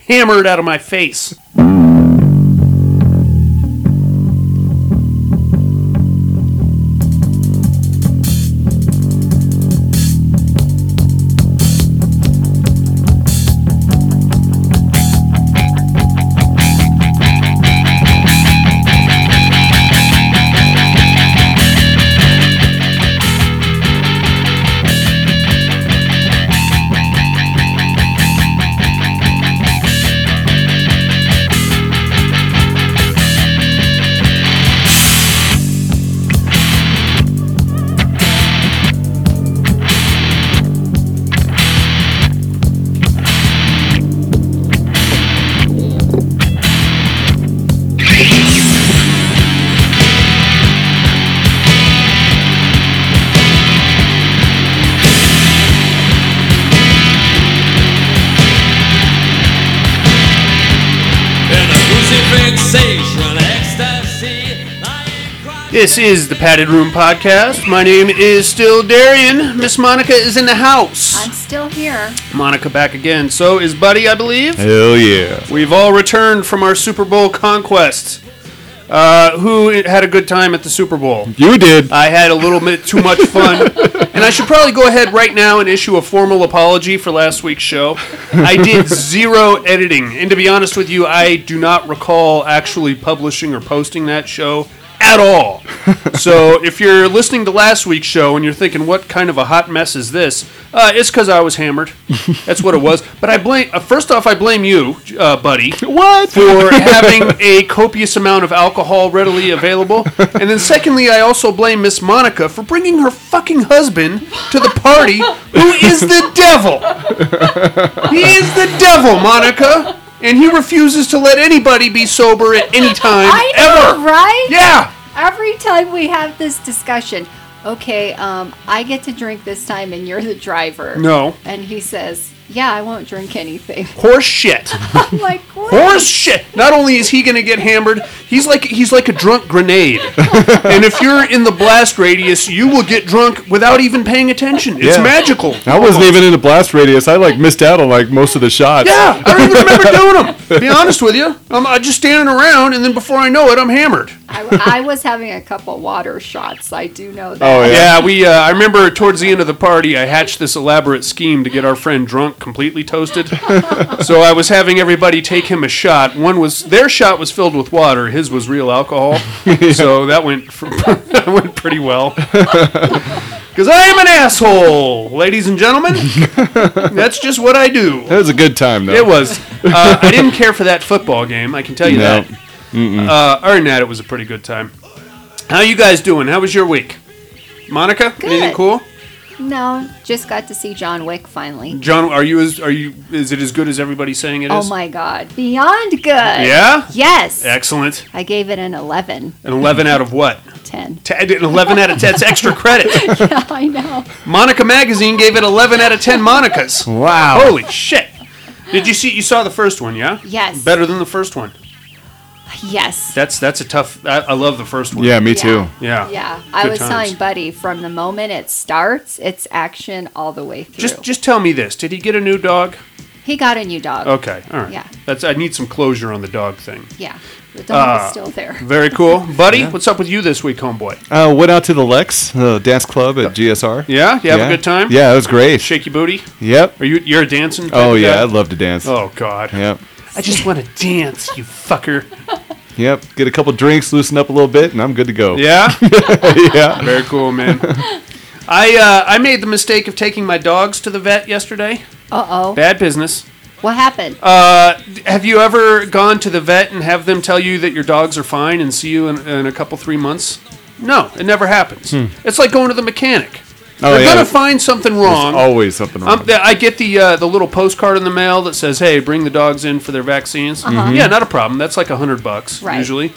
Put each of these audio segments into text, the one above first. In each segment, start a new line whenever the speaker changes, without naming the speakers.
hammered out of my face. This is the Padded Room Podcast. My name is still Darian. Miss Monica is in the house.
I'm still here.
Monica back again. So is Buddy, I believe.
Hell yeah.
We've all returned from our Super Bowl conquest. Who had a good time at the Super Bowl?
You did.
I had a little bit too much fun. And I should probably go ahead right now and issue a formal apology for last week's show. I did zero editing. And to be honest with you, I do not recall actually publishing or posting that show at all. So if you're listening to last week's show and you're thinking, what kind of a hot mess is this? It's because I was hammered. That's what it was. But I blame. First off, I blame you, Buddy.
What?
For having a copious amount of alcohol readily available. And then secondly, I also blame Miss Monica for bringing her fucking husband to the party, who is the devil. He is the devil, Monica. And he refuses to let anybody be sober at any time,
I know,
ever.
right?
Yeah.
Every time we have this discussion, okay, I get to drink this time and you're the driver.
No.
And he says, yeah, I won't drink anything.
Horse shit.
I'm like, what?
Horse shit. Not only is he going to get hammered, he's like a drunk grenade. And if you're in the blast radius, you will get drunk without even paying attention. It's magical.
I wasn't even in the blast radius. I missed out on most of the shots.
Yeah, I don't even remember doing them. To be honest with you, I'm just standing around, and then before I know it, I'm hammered.
I was having a couple water shots. I do know that.
Oh,
Yeah, I remember towards the end of the party, I hatched this elaborate scheme to get our friend drunk, completely toasted. So I was having everybody take him a shot. Their shot was filled with water. His was real alcohol. So that went pretty well. Because I am an asshole, ladies and gentlemen. That's just what I do.
That was a good time, though.
It was. I didn't care for that football game, I can tell you that. Other than that, it was a pretty good time. How you guys doing? How was your week? Monica,
Good.
anything cool?
No, just got to see John Wick finally.
John, is it as good as everybody's saying it is?
Oh my God, beyond good.
Yeah?
Yes.
Excellent.
I gave it an 11.
An 11 out of what?
10.
An 11 out of 10. That's extra credit.
Yeah, I know.
Monica Magazine gave it 11 out of 10 Monicas.
Wow.
Holy shit. You saw the first one, yeah?
Yes.
Better than the first one.
Yes.
That's a tough. I love the first one.
Yeah, me too.
Yeah.
Yeah. I
Good
was
times.
telling Buddy, from the moment it starts, it's action all the way through.
Just tell me this. Did he get a new dog?
He got a new dog.
Okay. All right.
Yeah.
I need some closure on the dog thing.
Yeah. The dog is still there.
Very cool. Buddy, what's up with you this week, homeboy?
Went out to the Lex dance club at GSR.
Yeah? You have a good time?
Yeah, it was great.
Shaky booty?
Yep.
You're a dancing type
Oh,
of
yeah,
guy?
I'd love to dance.
Oh, God.
Yep.
I just want to dance, you fucker.
Yep. Get a couple drinks, loosen up a little bit, and I'm good to go.
Yeah?
Yeah.
Very cool, man. I made the mistake of taking my dogs to the vet yesterday.
Uh-oh.
Bad business.
What happened?
Have you ever gone to the vet and have them tell you that your dogs are fine and see you in a couple, 3 months? No, it never happens. It's like going to the mechanic. They're going to find something wrong.
There's always something wrong.
I get the little postcard in the mail that says, hey, bring the dogs in for their vaccines. Yeah, not a problem. That's like $100
Right.
usually.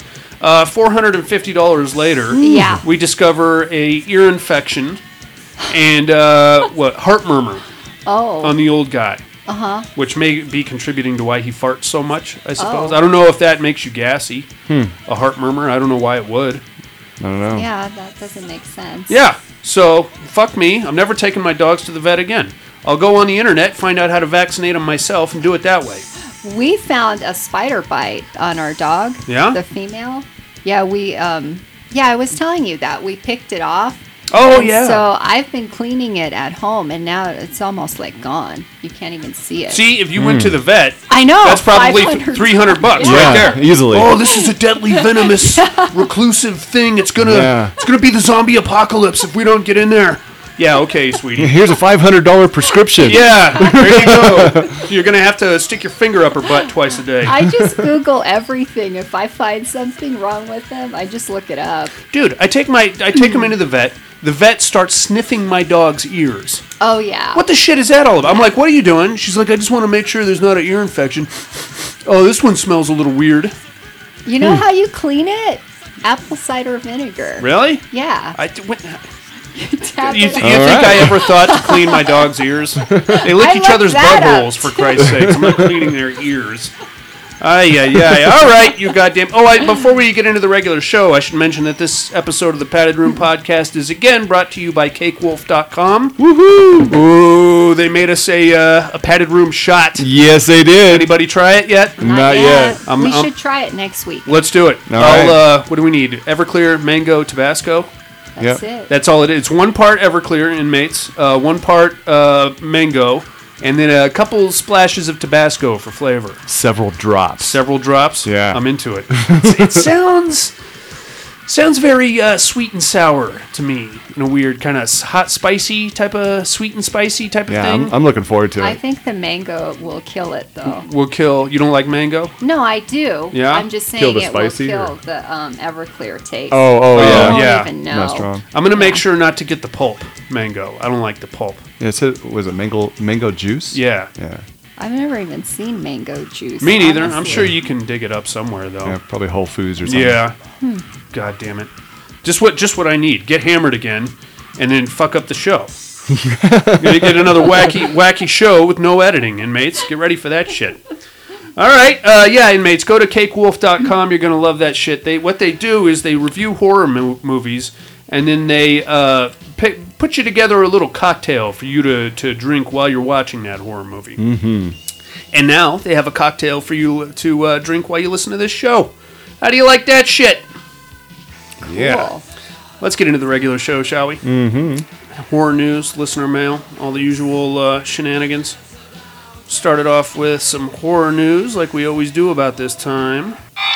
$450 later,
Yeah.
we discover a ear infection and heart murmur on the old guy. Which may be contributing to why he farts so much, I suppose. I don't know if that makes you gassy. A heart murmur. I don't know why it would.
I don't know.
Yeah, that doesn't make sense.
Yeah. So, fuck me. I'm never taking my dogs to the vet again. I'll go on the internet, find out how to vaccinate them myself, and do it that way.
We found a spider bite on our dog.
Yeah?
The female. Yeah, I was telling you that. We picked it off.
Oh,
And
yeah.
So I've been cleaning it at home, and now it's almost like gone. You can't even see it.
See, if you went to the vet,
I know.
that's probably
$500.
$300 right
Yeah,
there.
easily.
Oh, this is a deadly, venomous, reclusive thing. It's gonna be the zombie apocalypse if we don't get in there. Yeah, okay, sweetie.
Here's a $500 prescription.
Yeah, there you go. You're gonna have to stick your finger up her butt twice a day.
I just Google everything. If I find something wrong with them, I just look it up.
Dude, I take him into the vet. The vet starts sniffing my dog's ears.
Oh, yeah.
What the shit is that all about? I'm like, what are you doing? She's like, I just want to make sure there's not an ear infection. Oh, this one smells a little weird.
You know how you clean it? Apple cider vinegar.
Really?
Yeah. Tap
You
it
think
right.
I ever thought to clean my dog's ears? They lick
I
each
looked
other's
that up.
buttholes, for Christ's sake. I'm not cleaning their ears. Ay. All right, you goddamn. Before we get into the regular show, I should mention that this episode of the Padded Room Podcast is again brought to you by CakeWolf.com.
Woohoo!
Ooh, they made us a Padded Room shot.
Yes, they did.
Anybody try it yet?
Not yet.
We should try it next week.
Let's do it.
All right.
What do we need? Everclear, mango, Tabasco.
That's
Yep.
it.
That's all it is. It's 1 part Everclear, inmates, 1 part mango, and then a couple splashes of Tabasco for flavor.
Several drops.
Several drops.
Yeah.
I'm into it. It sounds very sweet and sour to me, in a weird kind of hot, spicy type of sweet and spicy type of
Yeah,
thing.
I'm looking forward to
I
it.
think the mango will kill it, though.
Will kill. You don't like mango?
No, I do.
Yeah?
I'm just saying
Kill the
it will
spicy,
kill
or-
the Everclear taste.
Oh,
I
yeah.
don't
yeah.
even know.
Not strong.
I'm gonna make sure not to get the pulp mango. I don't like the pulp.
Yeah, was it mango juice?
Yeah.
Yeah.
I've never even seen mango juice.
Me neither. I'm
honestly.
sure you can dig it up somewhere though.
Yeah, probably Whole Foods or something.
Yeah. God damn it. Just what I need. Get hammered again, and then fuck up the show. Gonna get another wacky show with no editing, inmates. Get ready for that shit. All right, inmates, go to CakeWolf.com. You're gonna love that shit. What they do is they review horror movies, and then they put you together a little cocktail for you to drink while you're watching that horror movie. Mm-hmm. And now they have a cocktail for you to drink while you listen to this show. How do you like that shit?
Cool.
Let's get into the regular show, shall we? Mm-hmm. Horror news, listener mail, all the usual shenanigans. Started off with some horror news, like we always do about this time.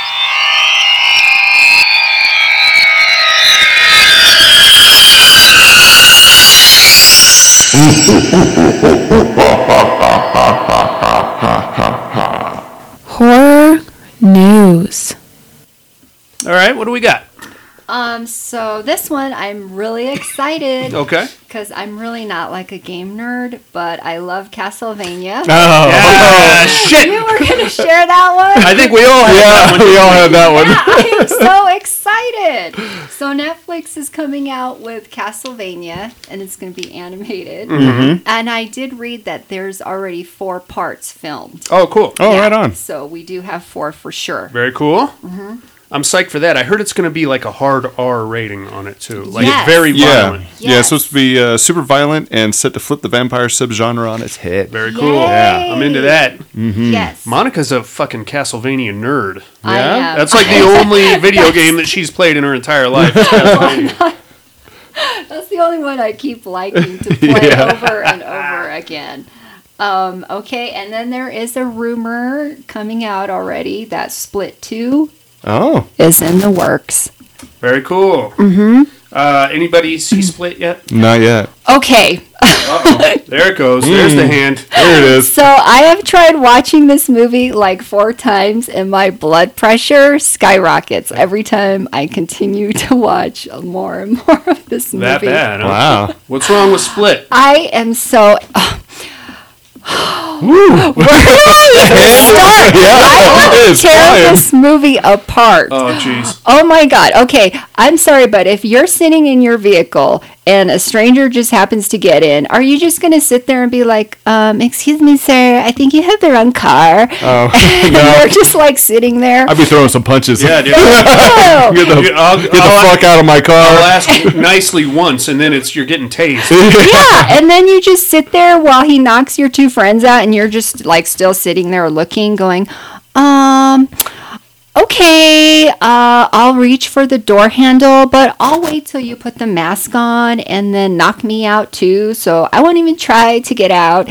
Horror news.
All right, what do we got?
So this one I'm really excited
Okay.
because I'm really not like a game nerd, but I love Castlevania.
Oh,
Ah, shit!
You were gonna share that one?
I think we all have that one.
we all had that one.
Yeah, I am so excited. So Netflix is coming out with Castlevania, and it's going to be animated.
Mm-hmm.
And I did read that there's already 4 parts filmed.
Oh, cool.
Oh,
Yeah,
right on.
So we do have 4 for sure.
Very cool. Mm-hmm. I'm psyched for that. I heard it's going to be like a hard R rating on it, too. Like,
Yes.
very
Yeah.
violent.
Yeah, it's supposed to be super violent and set to flip the vampire subgenre on its head.
Very cool.
Yay.
I'm into that.
Yes.
Monica's a fucking Castlevania nerd.
I am.
That's like the only video game that she's played in her entire life. is Castlevania.
That's the only one I keep liking to play over and over again. Okay, and then there is a rumor coming out already that Split 2
Oh.
is in the works.
Very cool. Mm-hmm. Anybody see Split yet?
Not yet.
Okay,
Uh-oh. There it goes. There's the hand.
There it is.
so I have tried watching this movie like 4 times, and my blood pressure skyrockets every time I continue to watch more and more of this movie.
That bad, huh?
Wow.
What's wrong with Split?
I am so. Where do I start? I want
It's
to tear
flying.
this movie apart.
Oh, jeez.
Oh my God. Okay. I'm sorry, but if you're sitting in your vehicle and a stranger just happens to get in, are you just going to sit there and be like, excuse me, sir, I think you have the wrong car?
Oh,
And
no.
you're just like sitting there.
I'd be throwing some punches.
Yeah, dude.
Oh,
Get the,
I'll
get the fuck out of my
I'll
car.
ask nicely once, and then you're getting tased.
yeah. And then you just sit there while he knocks your 2 friends out and and you're just like still sitting there looking, going, okay, I'll reach for the door handle, but I'll wait till you put the mask on and then knock me out too. So I won't even try to get out.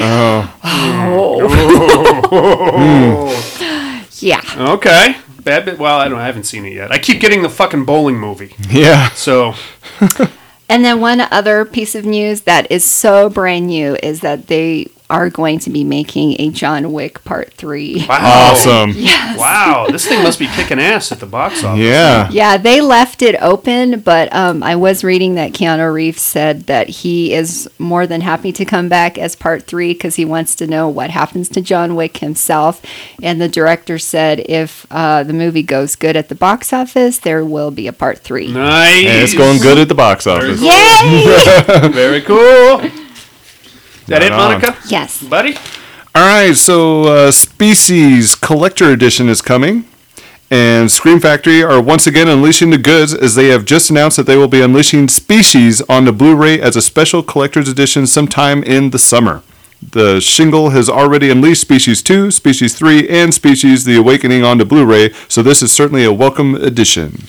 Yeah.
Okay. Bad bit. Well, I haven't seen it yet. I keep getting the fucking bowling movie.
Yeah.
So.
And then one other piece of news that is so brand new is that they are going to be making a John Wick Part 3.
Wow.
Awesome.
Yes.
Wow. This thing must be kicking ass at the box office.
Yeah.
Yeah, they left it open, but I was reading that Keanu Reeves said that he is more than happy to come back as Part 3 because he wants to know what happens to John Wick himself. And the director said if the movie goes good at the box office, there will be a Part 3.
Nice.
And it's going good at the box office.
Yay!
Very cool. That
Right
it,
on.
Monica?
Yes.
Buddy?
All right, so Species Collector Edition is coming, and Scream Factory are once again unleashing the goods as they have just announced that they will be unleashing Species on the Blu-ray as a special collector's edition sometime in the summer. The shingle has already unleashed Species 2, Species 3, and Species The Awakening on the Blu-ray, so this is certainly a welcome addition.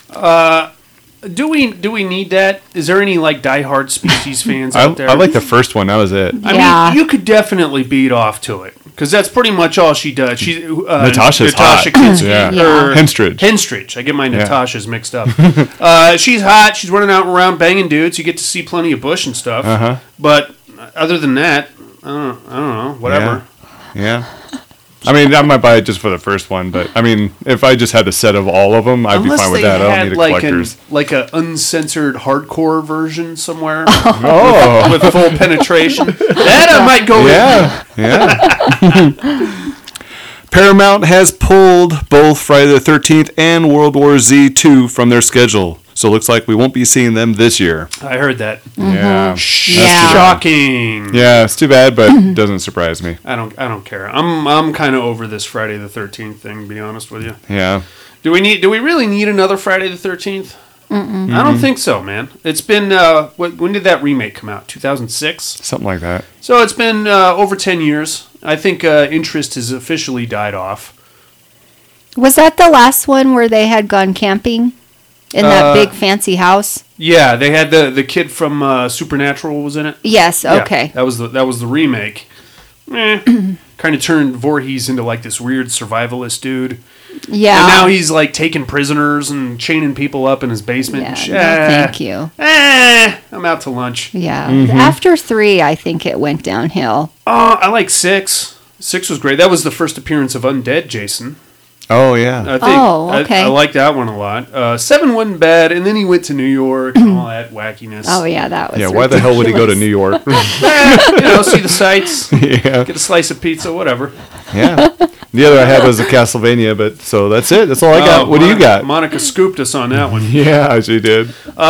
Do we need that? Is there any like diehard Species fans
I
out there?
like the first one, that was it.
I
Yeah.
mean, you could definitely beat off to it because that's pretty much all she does. She
Natasha's
Natasha
hot.
Kinski,
Yeah.
or
Henstridge.
Henstridge. I get my
Yeah.
Natashas mixed up. She's hot. She's running out around banging dudes. You get to see plenty of bush and stuff.
Uh-huh.
But other than that, I don't know. Whatever.
Yeah. I mean, I might buy it just for the first one, but I mean, if I just had a set of all of them, I'd be
Unless
fine with
they
that. I don't
had
need a
like
collector's.
like a uncensored hardcore version somewhere
Oh,
with full penetration. That I might go with.
yeah, yeah. Paramount has pulled both Friday the 13th and World War Z 2 from their schedule, so it looks like we won't be seeing them this year.
I heard that.
Yeah,
Yeah.
Shocking.
yeah, it's too bad, but it doesn't surprise me.
I don't care. I'm kind of over this Friday the 13th thing, to be honest with you.
Yeah,
Do we really need another Friday the 13th? I don't think so, man. It's been when did that remake come out? 2006.
something like that.
So it's been over 10 years. I think interest has officially died off.
Was that the last one where they had gone camping in that big fancy house?
Yeah, they had the kid from Supernatural was in it.
Yes.
Yeah,
Okay.
that was the remake. Kind of turned Voorhees into like this weird survivalist dude.
Yeah.
And now he's like taking prisoners and chaining people up in his basement. and shit.
No, thank you.
I'm out to lunch.
Yeah. After 3, I think it went downhill.
I like 6. 6 was great. That was the first appearance of Undead Jason.
Oh yeah,
I think
Oh, okay.
I like that one a lot. 7 wasn't bad, and then he went to New York and all that wackiness.
Oh yeah, that was.
yeah. Why the hell would he go to
ridiculous.
New York?
See the sights,
Yeah,
get a slice of pizza, whatever.
yeah. The other I had was a Castlevania, but so that's it. That's all I got. What do you got?
Monica scooped us on that one.
Yeah, she did.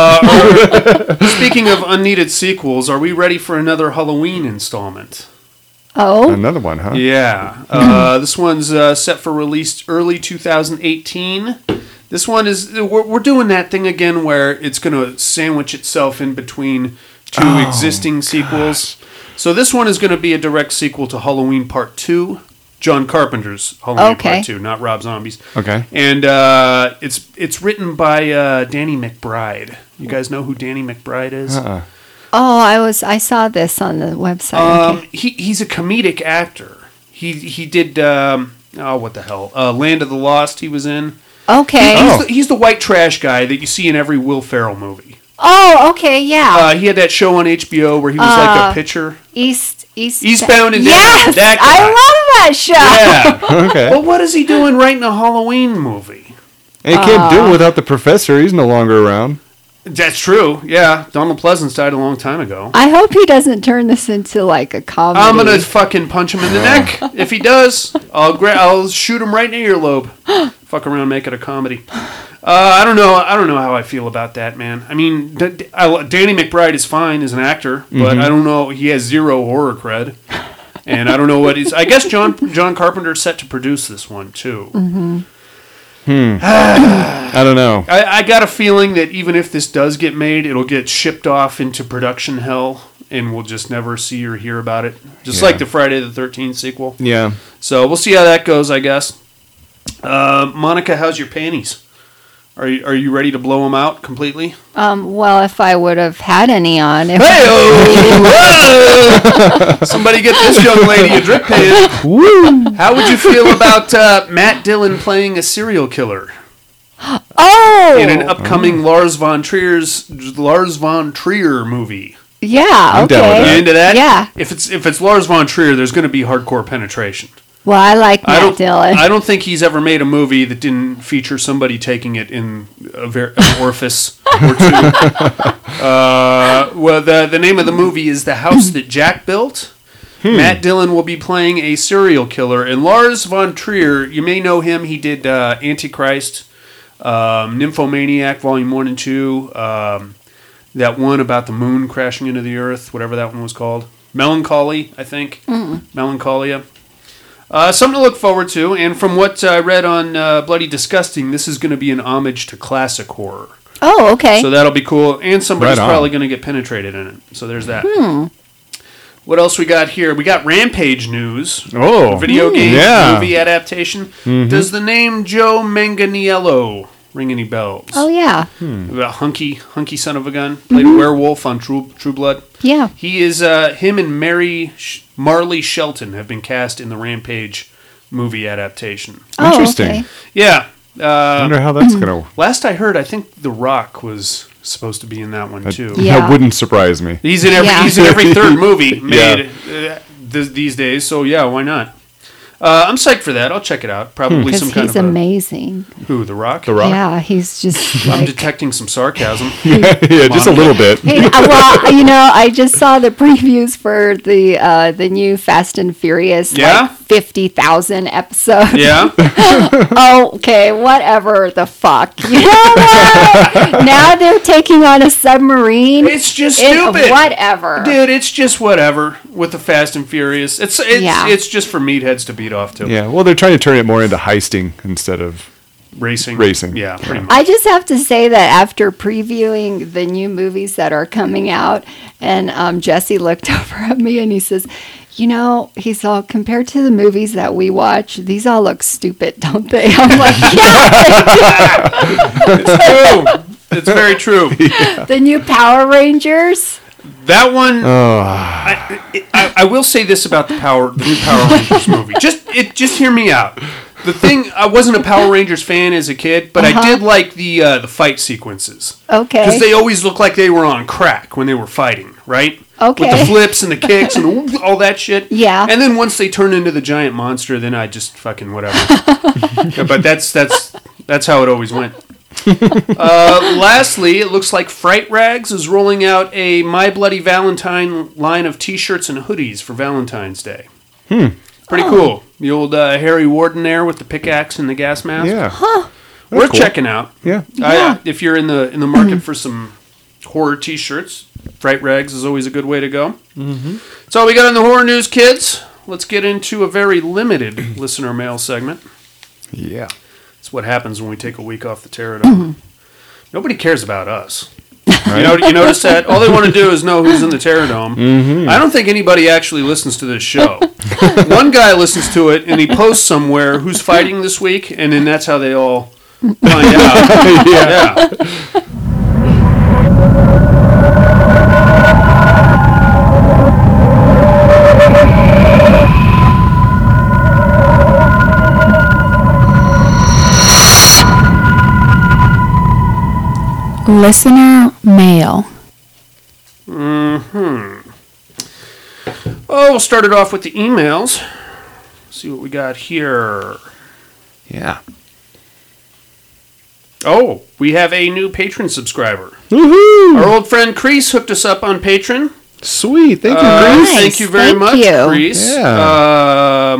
Speaking of unneeded sequels, are we ready for another Halloween installment?
Oh.
Another one, huh?
Yeah. This one's set for release early 2018. This one is we're doing that thing again where it's going to sandwich itself in between two existing sequels. So this one is going to be a direct sequel to Halloween Part 2, John Carpenter's Halloween
Okay.
Part 2, not Rob Zombie's.
Okay.
And it's written by Danny McBride. You guys know who Danny McBride is?
Oh, I saw this on the website. Okay.
He's a comedic actor. He did what the hell? Land of the Lost. He was in.
Okay.
He's the white trash guy that you see in every Will Ferrell movie.
Oh, okay, yeah.
He had that show on HBO where he was like a pitcher. Eastbound and Down.
Yes,
That guy.
I love that show.
Yeah.
Okay.
But what is he doing writing a Halloween movie?
And he can't do it without the professor. He's no longer around.
That's true. Yeah, Donald Pleasance died a long time ago.
I hope he doesn't turn this into like a comedy.
I'm gonna fucking punch him in the neck. If he does, I'll shoot him right in the earlobe. Fuck around, make it a comedy. I don't know how I feel about that, man. I mean, Danny McBride is fine as an actor, but I don't know. He has zero horror cred, and I don't know what he's. I guess John Carpenter's set to produce this one too.
I don't know.
I got a feeling that even if this does get made, it'll get shipped off into production hell, and we'll just never see or hear about it. Just
Yeah.
like the Friday the 13th sequel.
Yeah.
So we'll see how that goes, I guess. Monica, how's your panties? Are you ready to blow them out completely?
Well, if I would have had any on. If
Somebody get this young lady a drip pan. How would you feel about Matt Dillon playing a serial killer
Oh!
in an upcoming Lars von Trier movie?
Yeah,
I'm down with
okay.
You
that.
into that?
Yeah.
If it's Lars von Trier, there's going to be hardcore penetration.
Well, I like Matt Dillon.
I don't think he's ever made a movie that didn't feature somebody taking it in an orifice or two. Well, the name of the movie is The House That Jack Built. Matt Dillon will be playing a serial killer, and Lars von Trier, you may know him. He did Antichrist, Nymphomaniac Volume 1 and 2, that one about the moon crashing into the earth, whatever that one was called. Melancholy, I think. Melancholia. Something to look forward to, and from what I read on Bloody Disgusting, this is going to be an homage to classic horror.
Oh, okay.
So that'll be cool, and somebody's
Right on.
probably going to get penetrated in it. So there's that. What else we got here? We got Rampage news.
Oh.
Video game
Yeah.
movie adaptation. Does the name Joe Manganiello ring any bells?
Oh, yeah.
A hunky son of a gun. Played a werewolf on True Blood.
Yeah.
He is, him and Marley Shelton have been cast in the Rampage movie adaptation.
Oh,
Interesting.
okay.
Yeah.
I wonder how that's going to...
Last I heard, I think The Rock was supposed to be in that one too.
Yeah.
That wouldn't surprise me.
He's in every third movie made these days. So yeah, why not? I'm psyched for that. I'll check it out. Probably
Because
some kind
he's
of
amazing.
who? The Rock.
The Rock?
Yeah, he's just
I'm
like...
detecting some sarcasm.
Yeah, just a little bit.
Hey, well, I just saw the previews for the new Fast and Furious,
Yeah?
like 50,000 episode.
Yeah.
Okay, whatever the fuck. You know what? Now they're taking on a submarine.
It's just
It-
stupid.
Whatever.
Dude, it's just whatever with the Fast and Furious.
Yeah.
It's just for meatheads to beat off to.
Yeah, well, they're trying to turn it more into heisting instead of...
Racing.
Racing.
Yeah, pretty much.
I just have to say that after previewing the new movies that are coming out, and Jesse looked over at me and he says, he's all, compared to the movies that we watch, these all look stupid, don't they? I'm like, yeah,
It's true. It's very true.
the new Power Rangers.
That one,
Oh,
I will say this about the new Power Rangers movie. Just hear me out. The thing, I wasn't a Power Rangers fan as a kid, but I did like the fight sequences.
Okay.
Because they always looked like they were on crack when they were fighting, right?
Okay.
With the flips and the kicks and all that shit.
Yeah.
And then once they turn into the giant monster, then I just fucking whatever. Yeah, but that's how it always went. Lastly, it looks like Fright Rags is rolling out a My Bloody Valentine line of T-shirts and hoodies for Valentine's Day. Pretty cool. The old Harry Warden there with the pickaxe and the gas mask.
yeah.
Worth
cool.
checking out.
Yeah.
If you're in the market for some horror T-shirts, Fright Rags is always a good way to go. That's all we got on the horror news, kids. Let's get into a very limited listener mail segment.
Yeah.
It's what happens when we take a week off the Terradome. Nobody cares about us. You notice that? All they want to do is know who's in the Terradome. I don't think anybody actually listens to this show. One guy listens to it, and he posts somewhere who's fighting this week, and then that's how they all find out. Yeah.
Listener mail.
Oh, we'll start it off with the emails. See what we got here.
Yeah.
Oh, we have a new patron subscriber.
Woohoo!
Our old friend Crease hooked us up on Patreon.
Sweet. Thank you,
Nice.
Grace.
Thank you very
Thank
much,
you.
Crease.
Yeah.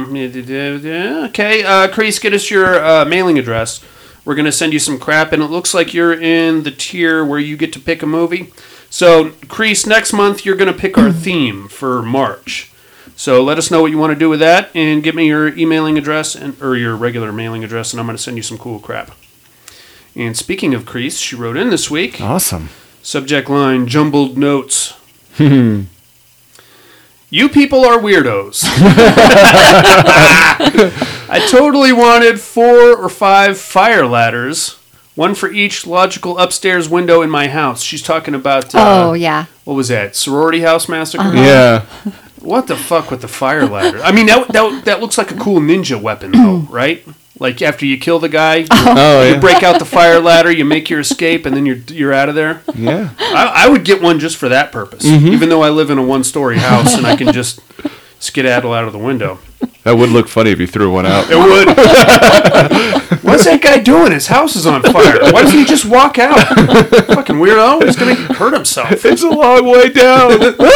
Okay, Crease, get us your mailing address. We're going to send you some crap, and it looks like you're in the tier where you get to pick a movie. So, Crease, next month you're going to pick our theme for March. So let us know what you want to do with that, and give me your emailing address or your regular mailing address, and I'm going to send you some cool crap. And speaking of Crease, she wrote in this week.
Awesome.
Subject line, jumbled notes. You people are weirdos. I totally wanted 4 or 5 fire ladders, one for each logical upstairs window in my house. She's talking about...
Oh, yeah.
What was that? Sorority House Massacre?
Yeah.
What the fuck with the fire ladder? I mean, that looks like a cool ninja weapon, though, right? Like after you kill the guy, you break out the fire ladder, you make your escape, and then you're out of there.
Yeah.
I would get one just for that purpose, even though I live in a 1-story house and I can just skedaddle out of the window.
That would look funny if you threw one out.
It would. What's that guy doing? His house is on fire. Why doesn't he just walk out? Fucking weirdo. He's going to hurt himself.
It's a long way down.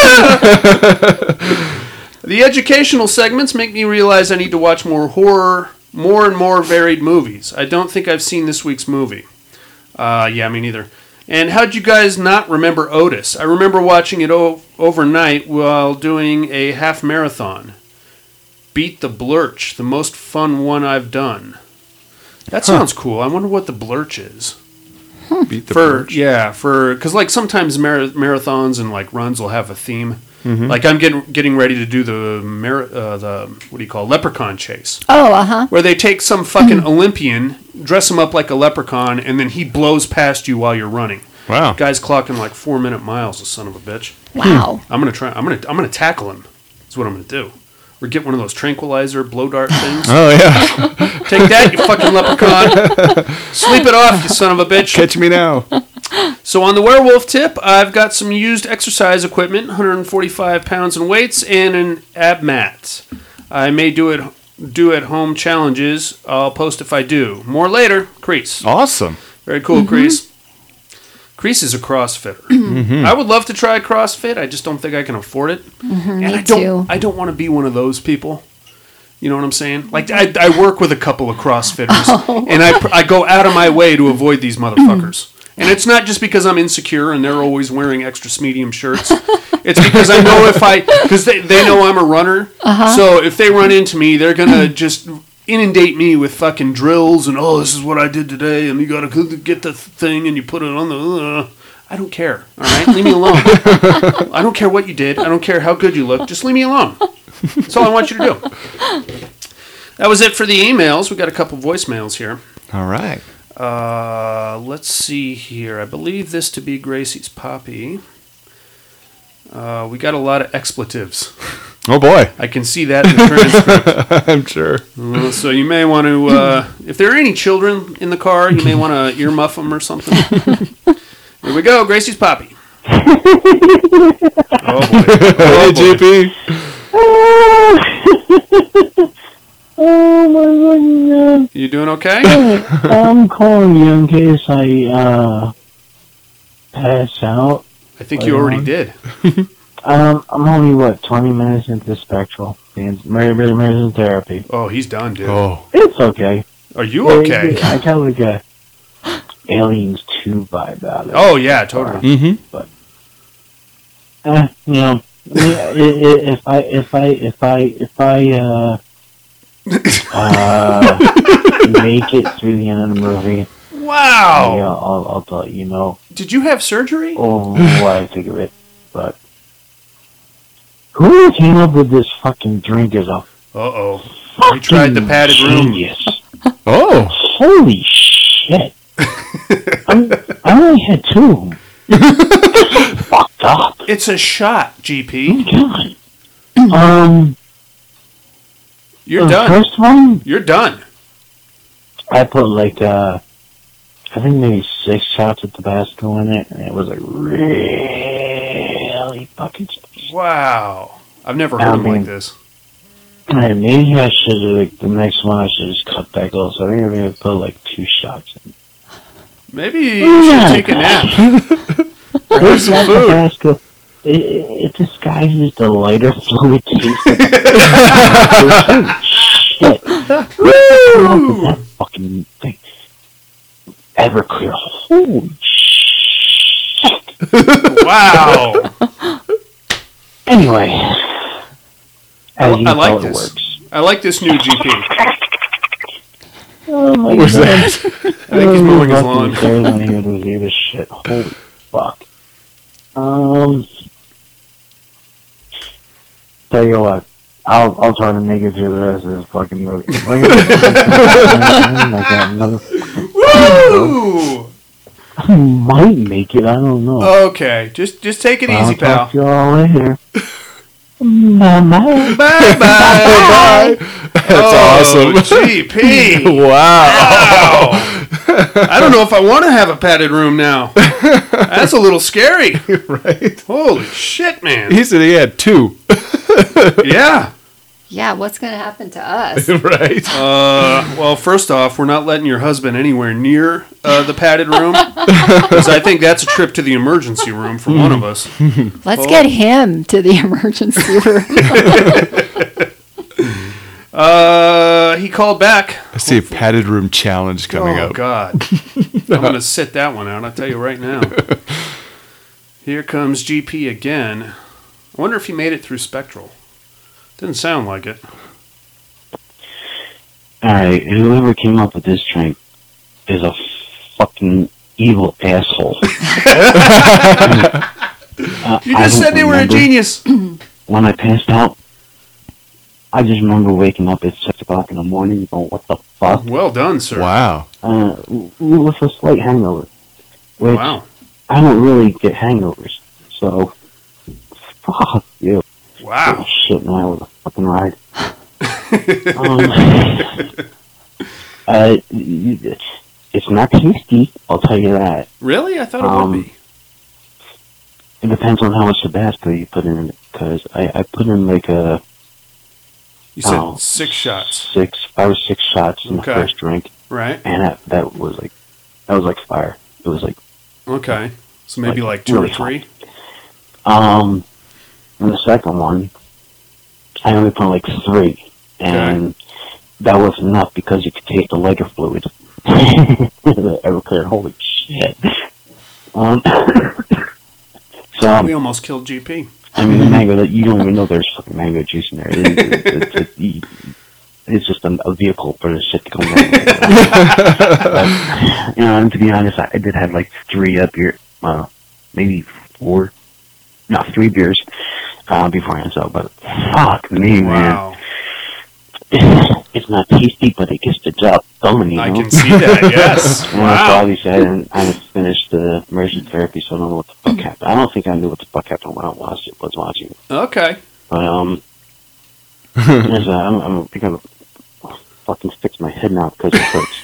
The educational segments make me realize I need to watch more and more varied movies. I don't think I've seen this week's movie. Yeah, me neither. And how'd you guys not remember Otis? I remember watching it overnight while doing a half marathon. Beat the Blurch, the most fun one I've done. That sounds cool. I wonder what the Blurch is.
Beat the Blurch?
Yeah, because like sometimes marathons and like runs will have a theme. Like I'm getting ready to do the what do you call leprechaun chase?
Oh,
Where they take some fucking Olympian, dress him up like a leprechaun, and then he blows past you while you're running.
Wow.
Guy's clocking like 4-minute miles. The son of a bitch.
wow.
I'm gonna try. I'm gonna tackle him. That's what I'm gonna do. Or get one of those tranquilizer blow dart things.
Oh, yeah.
Take that, you fucking leprechaun. Sleep it off, you son of a bitch.
Catch me now.
So on the werewolf tip, I've got some used exercise equipment, 145 pounds in weights, and an ab mat. I may do at home challenges. I'll post if I do. More later, Crease.
Awesome.
Very cool, Crease. Crease is a CrossFitter. I would love to try CrossFit. I just don't think I can afford it. And I don't want to be one of those people. You know what I'm saying? Like I work with a couple of CrossFitters, and I go out of my way to avoid these motherfuckers. And it's not just because I'm insecure and they're always wearing extra medium shirts. It's because I know because they know I'm a runner. So if they run into me, they're gonna just inundate me with fucking drills and this is what I did today, and you gotta get the thing and you put it on the. I don't care. All right, leave me alone. I don't care what you did. I don't care how good you look. Just leave me alone. That's all I want you to do. That was it for the emails. We got a couple voicemails here.
All right.
Let's see here. I believe this to be Gracie's Poppy. We got a lot of expletives.
Oh, boy.
I can see that in the transcript.
I'm sure.
So you may want to, if there are any children in the car, you may want to earmuff them or something. Here we go, Gracie's Poppy. Oh, boy.
Hey, JP.
Oh my goodness.
You doing okay?
I'm calling you in case I pass out.
I think you already did.
I'm only 20 minutes into Spectral and Marriage therapy.
Oh, he's done, dude.
Oh.
It's okay.
Are you okay?
I got like a Aliens 2 vibe out of it.
Oh yeah, totally.
Mm-hmm.
But if I make it through the end of the movie,
Wow.
yeah, I'll let you know.
Did you have surgery?
What I think of it, but who came up with this fucking drink is a
Uh-oh. We tried the padded room.
genius.
Oh.
Holy shit. I only had 2. Fucked up.
It's a shot, GP.
God.
You're
the
done.
first one,
You're done.
I put like, I think maybe 6 shots of Tabasco in it, and it was like really fucking spicy.
Wow. I've never heard him like this.
Alright, maybe I should like the next one I should just cut back also. I think I'm gonna put like 2 shots in.
Maybe you should take a nap. Have some food.
Tabasco, it disguises the lighter fluid taste. Shit. Woo! That fucking thing. Everclear. Holy shit.
Wow.
Anyway. As you
I like
know,
this.
it works.
I like this new GP.
Oh my
What was
god.
that?
I think he's mowing his lawn.
When he would receive his shit. Holy fuck. Tell you what, I'll try to make it through the rest of this fucking movie. I got another.
Woo!
I might make it. I don't know.
Okay, just take it easy,
I'll
pal.
talk to you all later. Bye-bye.
Bye bye.
That's awesome.
GP.
Wow.
Wow. I don't know if I want to have a padded room now. That's a little scary.
Right?
Holy shit, man.
He said he had 2.
Yeah.
Yeah, what's going to happen to us?
Right?
Well, first off, we're not letting your husband anywhere near the padded room because I think that's a trip to the emergency room for one of us.
Let's get him to the emergency room.
He called back.
I see a padded room challenge coming
Oh,
up.
God. I'm going to sit that one out. I'll tell you right now. Here comes GP again. I wonder if he made it through Spectral. Didn't sound like it.
Alright, whoever came up with this drink is a fucking evil asshole.
You just said they were a genius.
When I passed out, I just remember waking up at 6 o'clock in the morning going, what the fuck?
Well done, sir.
Wow.
With a slight hangover. Which
Wow.
I don't really get hangovers, so fuck you.
Wow.
Oh, shit, no, that was a fucking ride. It's not tasty, I'll tell you that.
Really? I thought it would be.
It depends on how much Tabasco you put in it, because I put in like
You said
oh,
6 shots.
5 or 6 shots in
Okay.
the first drink,
Right?
and that was like fire. It was like,
Okay. So maybe
Like,
like 2 or
really
3?
and the second one, I only put like 3, and that was enough because you could taste the lighter fluid. Everclear, holy shit. So,
We almost killed GP.
I mean, the mango, you don't even know there's fucking mango juice in there. It's just a vehicle for the shit to come wrong. And to be honest, I did have like 3 beer, maybe 4, no, 3 beers before I ended up. But fuck me, man.
Wow.
It's not tasty, but it gets the job done, you know?
I can see that, yes.
And that's
Wow.
obviously I hadn't finished the immersion therapy, so I don't know what the fuck happened. I don't think I knew what the fuck happened when I was watching it.
Okay.
But I'm gonna fucking fix my head now because it hurts.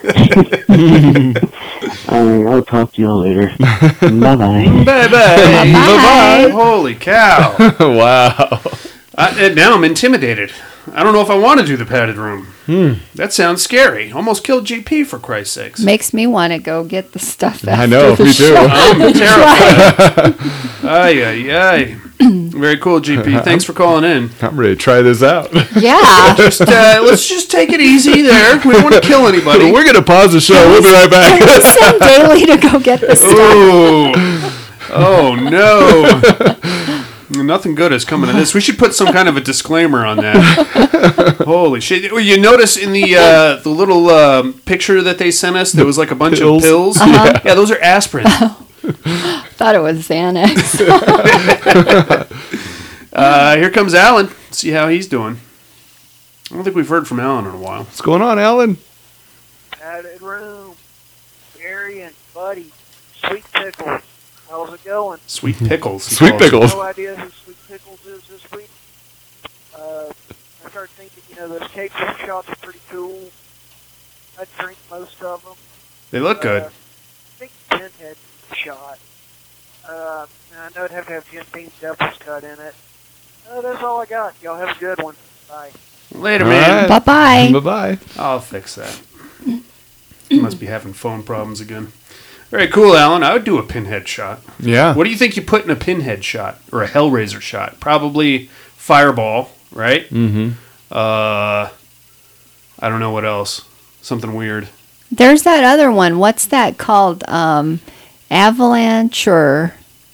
I'll talk to you later. Bye bye.
Bye-bye.
Bye-bye.
Holy cow.
Wow.
Now I'm intimidated. I don't know if I want to do the padded room. That sounds scary. Almost killed GP, for Christ's sakes.
Makes me want to go get the stuff after
I know,
the
me too.
show.
I'm terrified. Ay, ay, ay. Very cool, GP. Thanks for calling in.
I'm ready to try this out.
Yeah.
Let's just take it easy there. We don't want to kill anybody.
We're going to pause the show. We'll be right
Can
back.
we send Daly to go get the stuff?
Oh no. Nothing good is coming to this. We should put some kind of a disclaimer on that. Holy shit. You notice in the little picture that they sent us, there was like a bunch of pills. Yeah, those are aspirin.
Thought it was Xanax.
Here comes Alan. See how he's doing. I don't think we've heard from Alan in a while.
What's going on, Alan?
Padded room, Barry and Buddy, Sweet Pickles. How's it going?
Sweet Pickles. he
Sweet
calls it.
Pickles.
No idea who Sweet Pickles is this week. I started thinking, those cake shots are pretty cool. I drink most of them.
They look good.
I think Pinhead shot. I know it'd have to have Jim Beam's Devil's Cut in it. That's all I got. Y'all have a good one. Bye.
Later,
All
man.
right.
Bye-bye.
Bye-bye.
I'll fix that. You must be having phone problems again. Very cool, Alan. I would do a pinhead shot.
Yeah.
What do you think you put in a pinhead shot or a Hellraiser shot? Probably Fireball, right?
Mm-hmm.
I don't know what else. Something weird.
There's that other one. What's that called? Avalanche or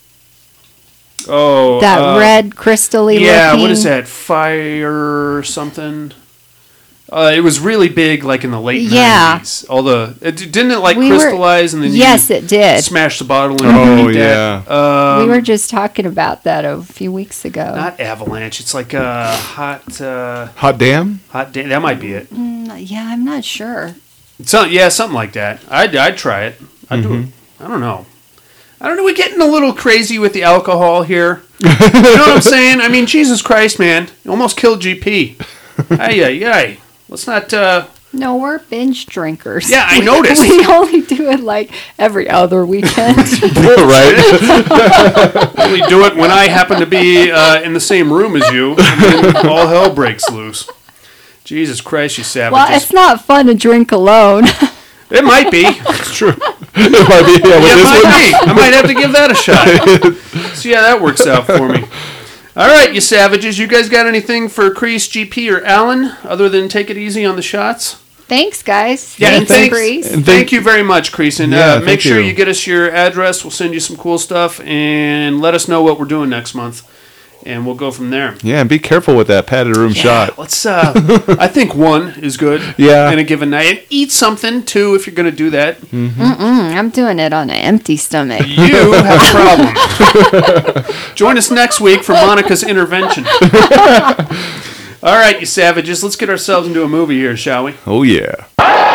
Oh,
that red crystal-y
yeah.
looking?
What is that? Fire something? It was really big, like in the late
Yeah.
90s. Didn't it like
We were-
crystallize and then
Yes,
you
it did.
smash the bottle and
Oh,
eat that?
yeah.
We were just talking about that a few weeks ago.
Not avalanche. It's like a hot
Hot damn?
day. That might be it.
Yeah, I'm not sure.
Something like that. I'd try it. I'd do it. I don't know. We're getting a little crazy with the alcohol here. You know what I'm saying? I mean, Jesus Christ, man. You almost killed GP. Ay. Let's not...
No, we're binge drinkers.
Yeah, I noticed.
We only do it like every other weekend.
Right?
only do it when I happen to be in the same room as you, and then all hell breaks loose. Jesus Christ, you savages.
Well, it's not fun to drink alone.
It might be.
It's true. It might be. Yeah,
Yeah,
with
it
this one.
might be. I might have to give that a shot. See how that works out for me. All right, you savages. You guys got anything for Crease, GP, or Alan other than take it easy on the shots?
Thanks, guys.
Yeah,
Thanks,
thanks.
Reese.
And
Thank you very much, Creason.
Yeah,
Make
thank
sure
you.
you get us your address. We'll send you some cool stuff and let us know what we're doing next month. And we'll go from there.
Yeah, and be careful with that padded room shot.
Let's. I think one is good.
Yeah.
In a given night, and eat something too if you're going to do that.
I'm doing it on an empty stomach.
You have a problem. Join us next week for Monica's intervention. All right, you savages. Let's get ourselves into a movie here, shall we?
Oh, yeah.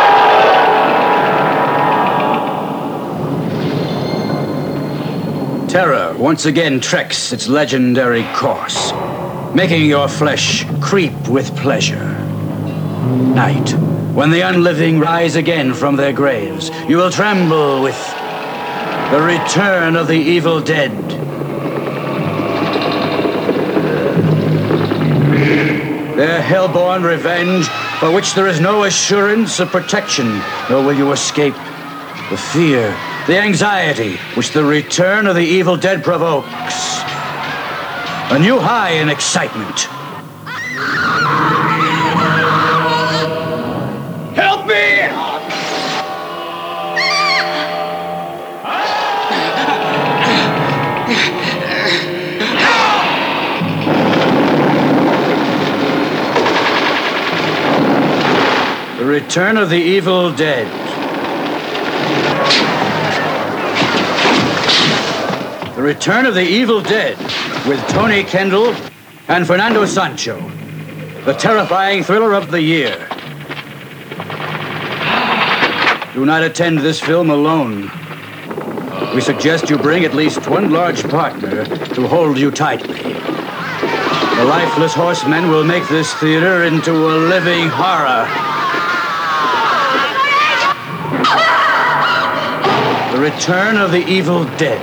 Terror once again treks its legendary course, making your flesh creep with pleasure. Night, when the unliving rise again from their graves, you will tremble with the return of the evil dead. Their hellborn revenge, for which there is no assurance of protection, nor will you escape. The fear, the anxiety which the return of the evil dead provokes. A new high in excitement. Help me! The return of the evil dead. The Return of the Evil Dead with Tony Kendall and Fernando Sancho. The terrifying thriller of the year. Do not attend this film alone. We suggest you bring at least one large partner to hold you tightly. The lifeless horsemen will make this theater into a living horror. The Return of the Evil Dead.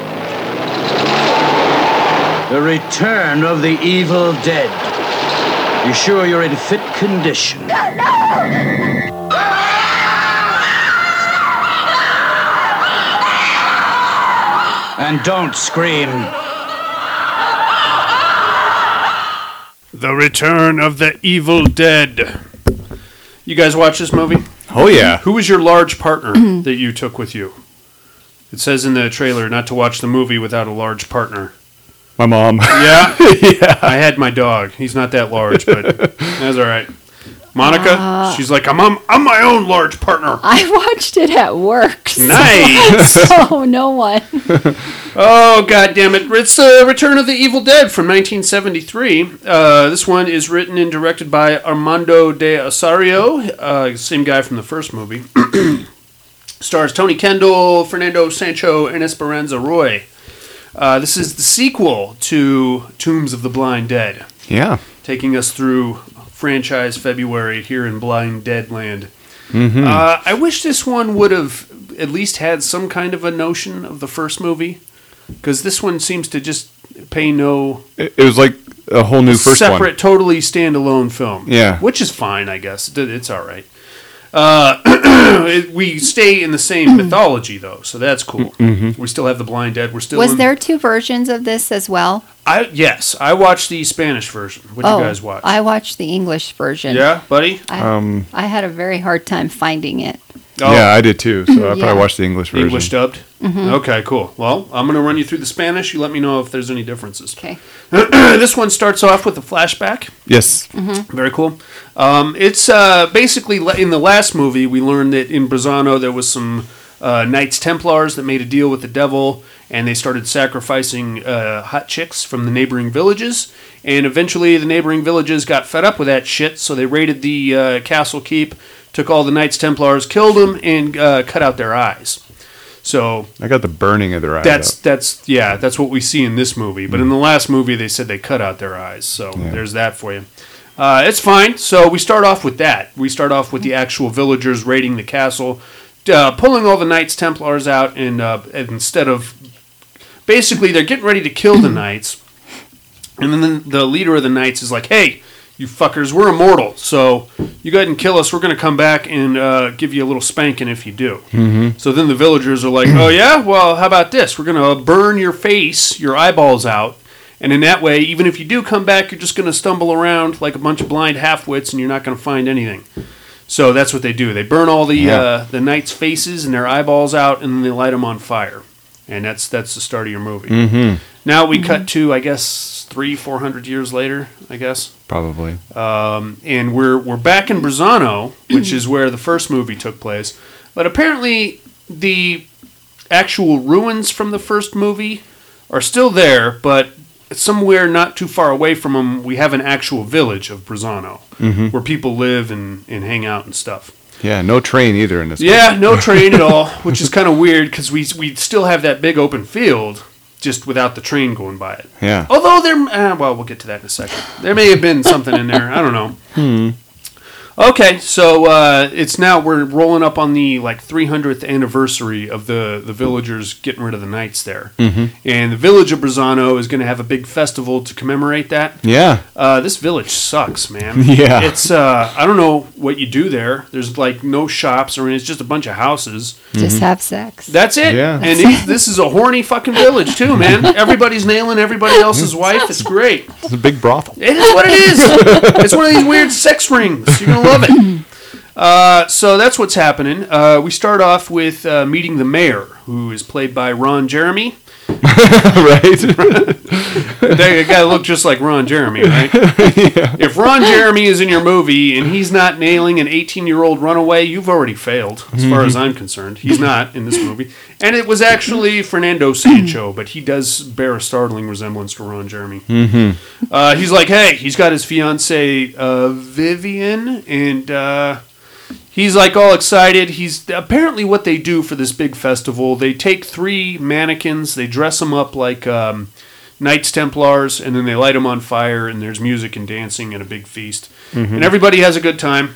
The Return of the Evil Dead. Be sure you're in fit condition. And don't scream.
The Return of the Evil Dead. You guys watch this movie?
Oh, yeah.
Who was your large partner that you took with you? It says in the trailer not to watch the movie without a large partner.
My mom.
Yeah? I had my dog. He's not that large, but that's all right. Monica, she's like, I'm my own large partner.
I watched it at work. So,
Nice.
so no one.
Oh, God damn it. It's the Return of the Evil Dead from 1973. This one is written and directed by Armando de Osario, same guy from the first movie. Stars Tony Kendall, Fernando Sancho, and Esperanza Roy. This is the sequel to Tombs of the Blind Dead,
Yeah.
taking us through franchise February here in Blind Dead Land.
Mm-hmm.
I wish this one would have at least had some kind of a notion of the first movie, because this one seems to just pay no
It was like a whole new first
separate,
one.
totally standalone film.
Yeah.
Which is fine, I guess. It's all right. We stay in the same mythology, though, so that's cool.
Mm-hmm.
We still have the Blind Dead. We're still
Was
in,
there two versions of this as well?
Yes, I watched the Spanish version. What did you guys watch?
I watched the English version.
Yeah, buddy?
I had a very hard time finding it.
Oh,
Yeah, I did too. So I
Yeah.
probably watched the English version.
English dubbed? Okay, cool. Well, I'm going to run you through the Spanish. You let me know if there's any differences.
Okay.
This one starts off with a flashback.
Yes.
Very cool. It's basically in the last movie, we learned that in Brazano there was some Knights Templars that made a deal with the devil, and they started sacrificing hot chicks from the neighboring villages. And eventually the neighboring villages got fed up with that shit, so they raided the castle keep, took all the Knights Templars, killed them, and cut out their eyes. So
I got the burning of their eyes.
that's what we see in this movie. But in the last movie, they said they cut out their eyes. So there's that for you. It's fine. So we start off with that. We start off with the actual villagers raiding the castle, pulling all the Knights Templars out, and instead of basically they're getting ready to kill the knights, and then the leader of the knights is like, "Hey, you fuckers, we're immortal, so you go ahead and kill us. We're going to come back and give you a little spanking if you do." Mm-hmm. So then the villagers are like, "Oh yeah, well, how about this? We're going to burn your face, your eyeballs out, and in that way, even if you do come back, you're just going to stumble around like a bunch of blind half-wits, and you're not going to find anything." So that's what they do. They burn all the knights' faces and their eyeballs out, and then they light them on fire. And that's the start of your movie. Mm-hmm. Now we cut to, I guess, 300-400 years later, I guess.
Probably.
And we're back in Brazano, which is where the first movie took place. But apparently the actual ruins from the first movie are still there, but somewhere not too far away from them, we have an actual village of Brazano where people live and hang out and stuff.
Yeah, no train either in this
Yeah, no train at all, which is kind of weird because we still have that big open field, just without the train going by it.
Yeah.
Although well, we'll get to that in a second. There may have been something in there. I don't know. Okay, so we're rolling up on the 300th anniversary of the villagers getting rid of the knights there, and the village of Brazano is going to have a big festival to commemorate that.
Yeah.
This village sucks, man.
Yeah.
It's I don't know what you do there. There's no shops or anything. It's just a bunch of houses.
Just have sex.
That's it.
Yeah.
And this is a horny fucking village too, man. Everybody's nailing everybody else's wife. It's great.
It's a big brothel.
It is what it is. It's one of these weird sex rings. You're gonna love it. So that's what's happening. We start off with meeting the mayor, who is played by Ron Jeremy.
Right?
They gotta look just like Ron Jeremy, right? If Ron Jeremy is in your movie and he's not nailing an 18-year-old runaway, you've already failed, as far as I'm concerned. He's not in this movie. And it was actually Fernando Sancho, but he does bear a startling resemblance to Ron Jeremy. He's like, hey, he's got his fiancée, Vivian, and he's all excited. He's apparently what they do for this big festival. They take 3 mannequins, they dress them up like Knights Templars, and then they light them on fire, and there's music and dancing and a big feast. And everybody has a good time.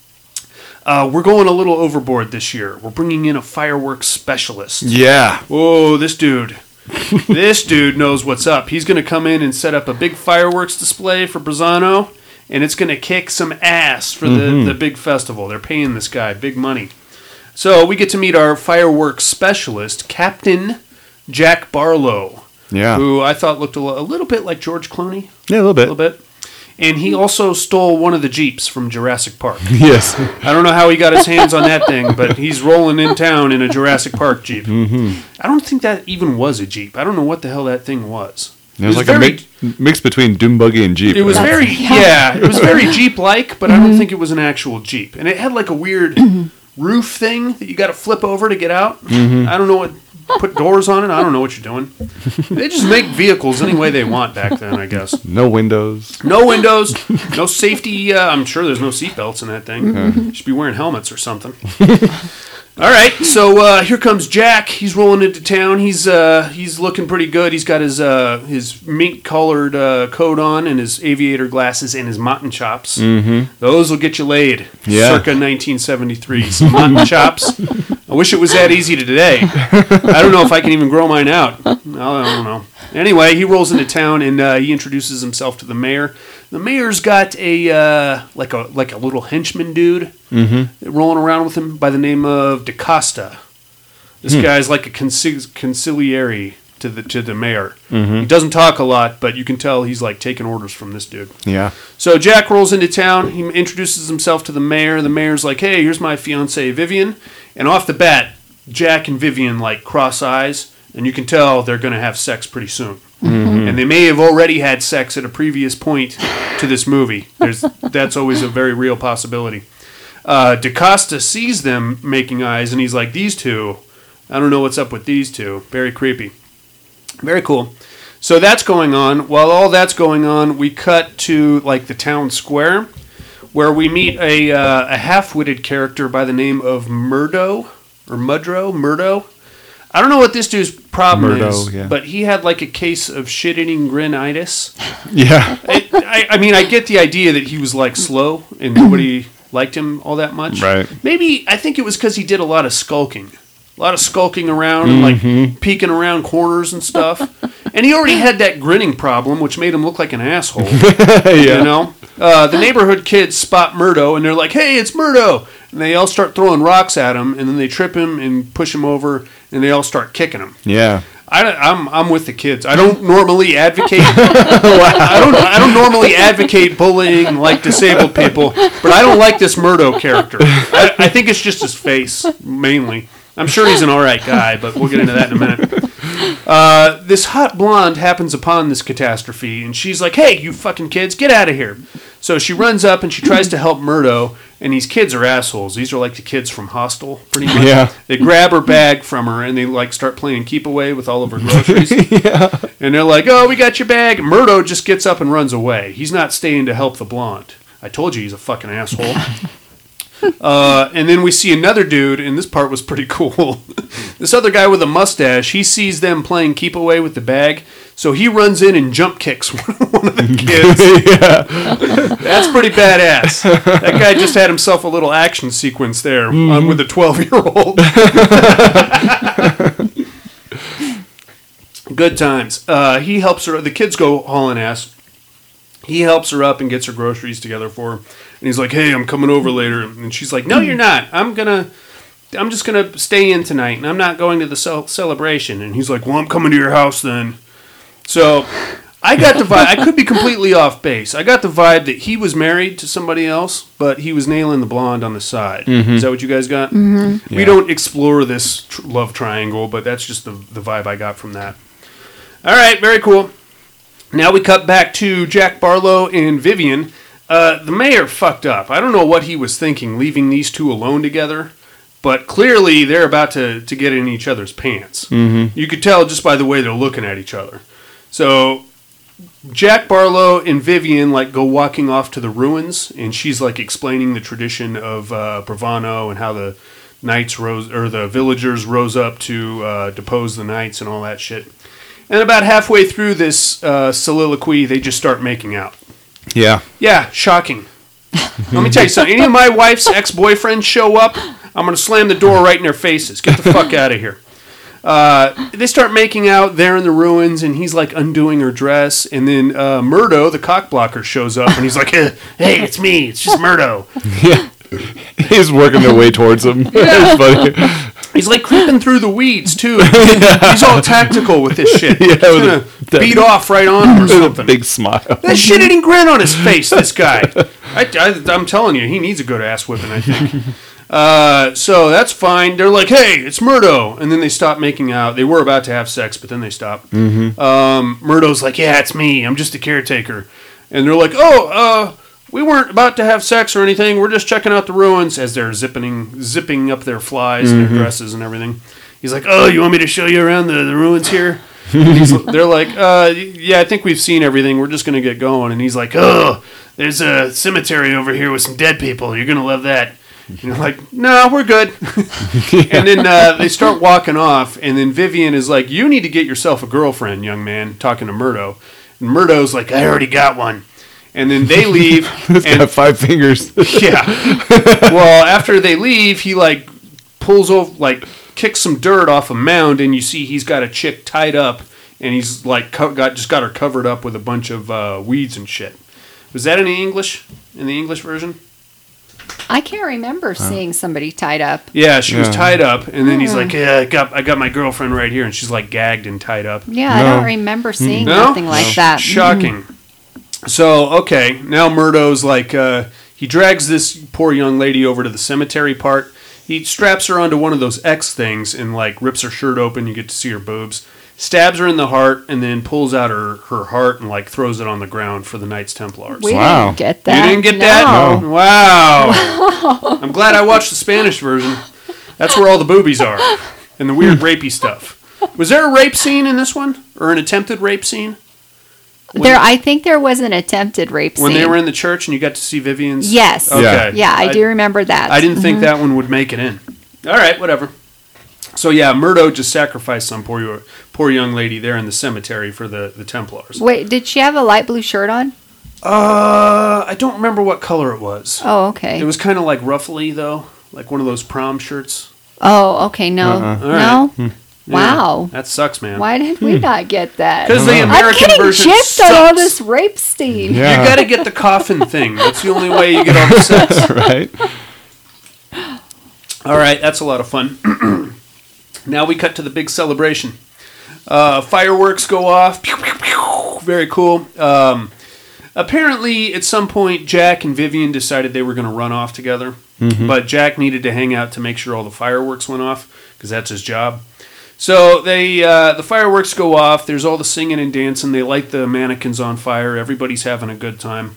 We're going a little overboard this year. We're bringing in a fireworks specialist.
Yeah.
Whoa, this dude knows what's up. He's going to come in and set up a big fireworks display for Brazano, and it's going to kick some ass for the big festival. They're paying this guy big money. So we get to meet our fireworks specialist, Captain Jack Barlow, who I thought looked a little bit like George Clooney.
Yeah, a little bit.
A little bit. And he also stole one of the Jeeps from Jurassic Park.
Yes.
I don't know how he got his hands on that thing, but he's rolling in town in a Jurassic Park Jeep. I don't think that even was a Jeep. I don't know what the hell that thing was.
It was like a mix between Doom Buggy and Jeep.
It was it was very Jeep-like, but I don't think it was an actual Jeep. And it had a weird roof thing that you got to flip over to get out. I don't know what. Put doors on it. I don't know what you're doing. They just make vehicles any way they want back then, I guess.
No windows.
No windows. No safety. I'm sure there's no seatbelts in that thing. You should be wearing helmets or something. All right, so here comes Jack. He's rolling into town. He's looking pretty good. He's got his mink-colored coat on and his aviator glasses and his mutton chops. Those will get you laid.
Yeah.
Circa 1973. Some mutton chops. I wish it was that easy today. I don't know if I can even grow mine out. I don't know. Anyway, he rolls into town and he introduces himself to the mayor. The mayor's got a like a little henchman dude rolling around with him by the name of DaCosta. This guy's like a conciliary to the mayor. He doesn't talk a lot, but you can tell he's like taking orders from this dude.
Yeah.
So Jack rolls into town. He introduces himself to the mayor. The mayor's like, "Hey, here's my fiancée Vivian." And off the bat, Jack and Vivian like cross eyes, and you can tell they're going to have sex pretty soon. And they may have already had sex at a previous point to this movie. That's always a very real possibility. DaCosta sees them making eyes, and he's like, "These two, I don't know what's up with these two. Very creepy." Very cool. So that's going on. While all that's going on, we cut to like the town square, where we meet a half-witted character by the name of Murdo. I don't know what this dude's problem is, but he had like a case of shit-eating grinitis.
Yeah.
I mean, I get the idea that he was like slow and nobody liked him all that much.
Right.
Maybe, I think it was because he did a lot of skulking. A lot of skulking around and like peeking around corners and stuff. And he already had that grinning problem, which made him look like an asshole. You know? The neighborhood kids spot Murdo and they're like, "Hey, it's Murdo!" And they all start throwing rocks at him, and then they trip him and push him over, and they all start kicking him.
Yeah.
I'm with the kids. I don't normally advocate. I don't normally advocate bullying like disabled people, but I don't like this Murdo character. I think it's just his face mainly. I'm sure he's an all right guy, but we'll get into that in a minute. This hot blonde happens upon this catastrophe, and she's like, "Hey, you fucking kids, get out of here!" So she runs up and she tries to help Murdo, and these kids are assholes. These are like the kids from Hostel, pretty much.
Yeah.
They grab her bag from her, and they like start playing keep away with all of her groceries. And they're like, "Oh, we got your bag." Murdo just gets up and runs away. He's not staying to help the blonde. I told you he's a fucking asshole. And then we see another dude, and this part was pretty cool. This other guy with a mustache, he sees them playing keep away with the bag, so he runs in and jump kicks one of the kids. That's pretty badass. That guy just had himself a little action sequence there with a 12-year-old. Good times. He helps her. The kids go hauling ass. He helps her up and gets her groceries together for her. And he's like, "Hey, I'm coming over later." And she's like, "No, you're not. I'm just gonna stay in tonight, and I'm not going to the celebration." And he's like, "Well, I'm coming to your house then." So I got the vibe. I could be completely off base. I got the vibe that he was married to somebody else, but he was nailing the blonde on the side. Is that what you guys got? Mm-hmm. We don't explore this love triangle, but that's just the vibe I got from that. All right, very cool. Now we cut back to Jack Barlow and Vivian. The mayor fucked up. I don't know what he was thinking, leaving these two alone together, but clearly they're about to get in each other's pants. Mm-hmm. You could tell just by the way they're looking at each other. So Jack Barlow and Vivian like go walking off to the ruins, and she's like explaining the tradition of Bravano and how the knights the villagers rose up to depose the knights and all that shit. And about halfway through this soliloquy, they just start making out.
Yeah.
Yeah, shocking. Let me tell you something. Any of my wife's ex-boyfriends show up, I'm going to slam the door right in their faces. Get the fuck out of here. They start making out there in the ruins, and he's like undoing her dress. And then Murdo, the cockblocker, shows up, and he's like, "Hey, it's me. It's just Murdo."
Yeah. He's working their way towards him. It's funny.
He's like creeping through the weeds, too. He's all tactical with this shit. Yeah, he's going to beat off right on him or something.
A big smile.
That shit-eating grin on his face, this guy. I'm telling you, he needs a good ass whipping, I think. So that's fine. They're like, "Hey, it's Murdo." And then they stop making out. They were about to have sex, but then they stop. Mm-hmm. Murdo's like, "Yeah, it's me. I'm just a caretaker." And they're like, "Oh, we weren't about to have sex or anything. We're just checking out the ruins," as they're zipping up their flies and their dresses and everything. He's like, "Oh, you want me to show you around the ruins here?" They're like, "Yeah, I think we've seen everything. We're just going to get going." And he's like, "Oh, there's a cemetery over here with some dead people. You're going to love that." And you're like, "No, we're good." And then they start walking off. And then Vivian is like, "You need to get yourself a girlfriend, young man," talking to Murdo. And Murdo's like, "I already got one." And then they leave.
He's got 5 fingers.
Yeah. Well, after they leave, he like pulls over, like kicks some dirt off a mound, and you see he's got a chick tied up, and he's like got her covered up with a bunch of weeds and shit. Was that in the English version?
I can't remember seeing somebody tied up.
Yeah, she was
Yeah.
tied up, and then he's like, "Yeah, I got my girlfriend right here," and she's like gagged and tied up.
Yeah, I
No.
don't remember seeing
No?
nothing like that.
Shocking. So, okay, now Murdo's like, he drags this poor young lady over to the cemetery part. He straps her onto one of those X things and, like, rips her shirt open. You get to see her boobs. Stabs her in the heart and then pulls out her heart and, like, throws it on the ground for the Knights Templars.
We
Wow.
didn't get that.
You didn't get
No.
that? No. Wow. I'm glad I watched the Spanish version. That's where all the boobies are and the weird rapey stuff. Was there a rape scene in this one? Or an attempted rape scene?
I think there was an attempted rape
When
scene.
they were in the church and you got to see Vivian's?
Yes.
Okay.
Yeah, I do remember that.
I didn't think that one would make it in. All right, whatever. So yeah, Murdo just sacrificed some poor young lady there in the cemetery for the Templars.
Wait, did she have a light blue shirt on?
I don't remember what color it was.
Oh, okay.
It was kind of like ruffly though, like one of those prom shirts.
Oh, okay. No.
All
No?
right.
Wow.
That sucks, man.
Why did we not get that?
Because the
I'm
American
getting
version
gypped on all
sucks.
this rape scene.
Yeah.
You got to get the coffin thing. That's the only way you get all the sex.
Right?
All right, that's a lot of fun. Now we cut to the big celebration. Fireworks go off. Pew, pew, pew. Very cool. Apparently, at some point, Jack and Vivian decided they were going to run off together. But Jack needed to hang out to make sure all the fireworks went off, because that's his job. So the fireworks go off. There's all the singing and dancing. They light the mannequins on fire. Everybody's having a good time.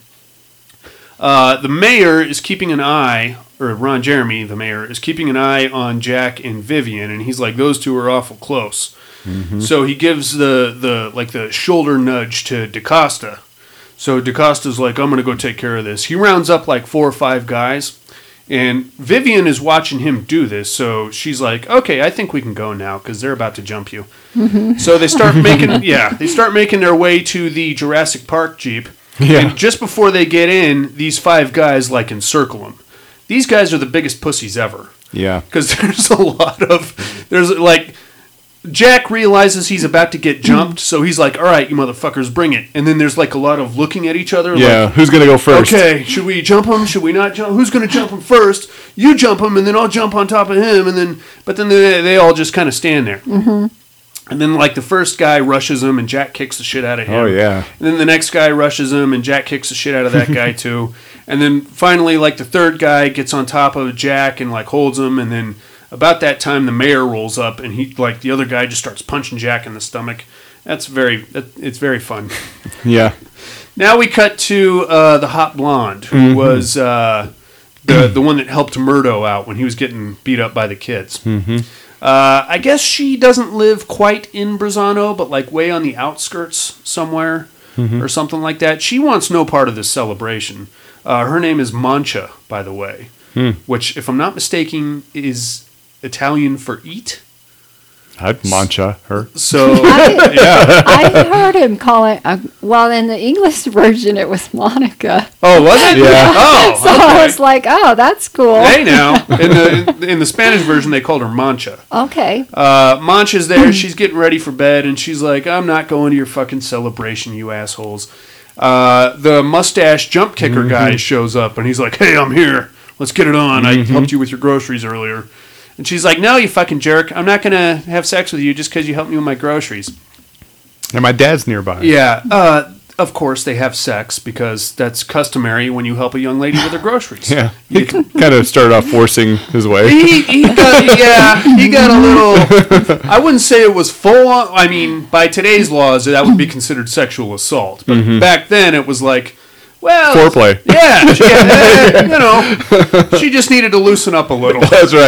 The mayor is keeping an eye, or Ron Jeremy, the mayor, is keeping an eye on Jack and Vivian, and he's like, those two are awful close. So he gives the shoulder nudge to DaCosta. So DaCosta's like, I'm going to go take care of this. He rounds up like 4 or 5 guys, and Vivian is watching him do this, so she's like, okay, I think we can go now, because they're about to jump you. So they start making their way to the Jurassic Park Jeep.
Yeah.
And just before they get in, these 5 guys like encircle them. These guys are the biggest pussies ever.
Yeah.
Because there's like, Jack realizes he's about to get jumped, so he's like, all right, you motherfuckers, bring it. And then there's like a lot of looking at each other.
Yeah.
Like,
Who's going to go first?
okay, should we jump him? Should we not jump? Who's going to jump him first? You jump him, and then I'll jump on top of him. But then they all just kind of stand there. Mm-hmm. And then, like, the first guy rushes him, and Jack kicks the shit out of him.
Oh, yeah.
And then the next guy rushes him, and Jack kicks the shit out of that guy, too. And then finally, like, the third guy gets on top of Jack and, like, holds him. And then about that time, the mayor rolls up, and he, like, the other guy just starts punching Jack in the stomach. It's very fun.
Yeah.
Now we cut to the hot blonde, who was the one that helped Murdo out when he was getting beat up by the kids. Mm-hmm. I guess she doesn't live quite in Brezano, but like way on the outskirts somewhere or something like that. She wants no part of this celebration. Her name is Mancha, by the way, which, if I'm not mistaken, is Italian for eat.
I'd mancha her.
So,
I heard him call it, well, in the English version, it was Monica.
oh, was it?
Yeah.
Oh,
So I
okay.
was like, oh, that's cool.
Hey, now in the Spanish version, they called her Mancha.
Okay.
Mancha's there. She's getting ready for bed, and she's like, I'm not going to your fucking celebration, you assholes. The mustache jump kicker guy shows up, and he's like, hey, I'm here. Let's get it on. I helped you with your groceries earlier. And she's like, no, you fucking jerk. I'm not going to have sex with you just because you helped me with my groceries.
And my dad's nearby.
Yeah. Of course, they have sex because that's customary when you help a young lady with her groceries.
Yeah. He kind of started off forcing his way.
He got a little. I wouldn't say it was full on. I mean, by today's laws, that would be considered sexual assault. But back then, it was like, well,
Foreplay.
Yeah, she just needed to loosen up a little.
That's right.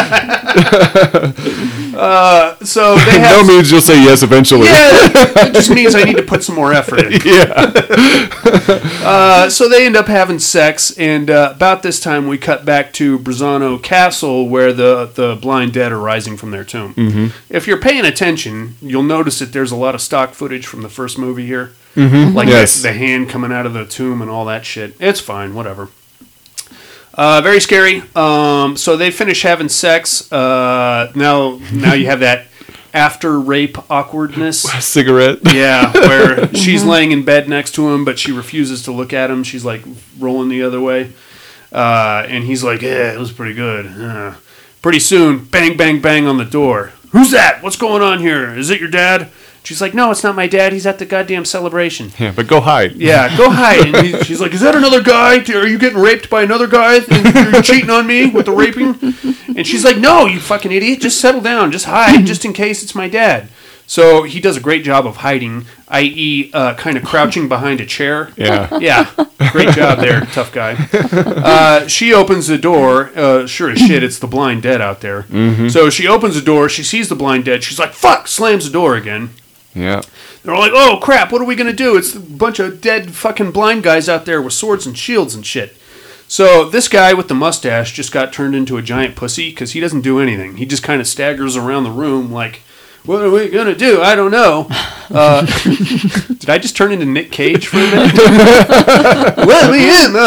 So they have.
No means you'll say yes eventually.
Yeah, it just means I need to put some more effort in.
Yeah.
So they end up having sex, and about this time we cut back to Brezano Castle, where the blind dead are rising from their tomb. Mm-hmm. If you're paying attention, you'll notice that there's a lot of stock footage from the first movie here. Mm-hmm. Like
Yes.
the hand coming out of the tomb and all that shit. It's fine, whatever. Very scary. So they finish having sex. Now you have that after rape awkwardness.
Cigarette.
Yeah, where she's laying in bed next to him, but she refuses to look at him. She's like rolling the other way. And he's like, yeah, it was pretty good. Pretty soon, bang, bang, bang on the door. Who's that? What's going on here? Is it your dad? She's like, no, it's not my dad. He's at the goddamn celebration.
Yeah, but go hide.
Yeah, go hide. And she's like, is that another guy? Are you getting raped by another guy? And you're cheating on me with the raping? And she's like, no, you fucking idiot. Just settle down. Just hide just in case it's my dad. So he does a great job of hiding, i.e. Kind of crouching behind a chair.
Yeah.
Yeah, great job there, tough guy. She opens the door. Sure as shit, it's the blind dead out there.
Mm-hmm.
So she opens the door. She sees the blind dead. She's like, fuck, slams the door again.
Yeah.
They're all like, oh, crap, what are we going to do? It's a bunch of dead fucking blind guys out there with swords and shields and shit. So this guy with the mustache just got turned into a giant pussy because he doesn't do anything. He just kind of staggers around the room like, what are we going to do? I don't know. Did I just turn into Nick Cage for a minute? Let me in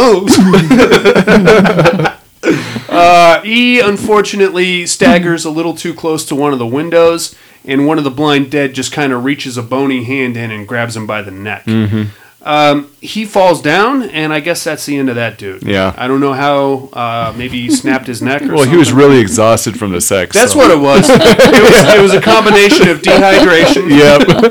the house. He unfortunately staggers a little too close to one of the windows, and one of the blind dead just kind of reaches a bony hand in and grabs him by the neck. Mm-hmm. He falls down, and I guess that's the end of that dude.
Yeah.
I don't know how. Maybe he snapped his neck or something.
Well, he was really exhausted from the sex.
That's what it was. It was a combination of dehydration.
Yep.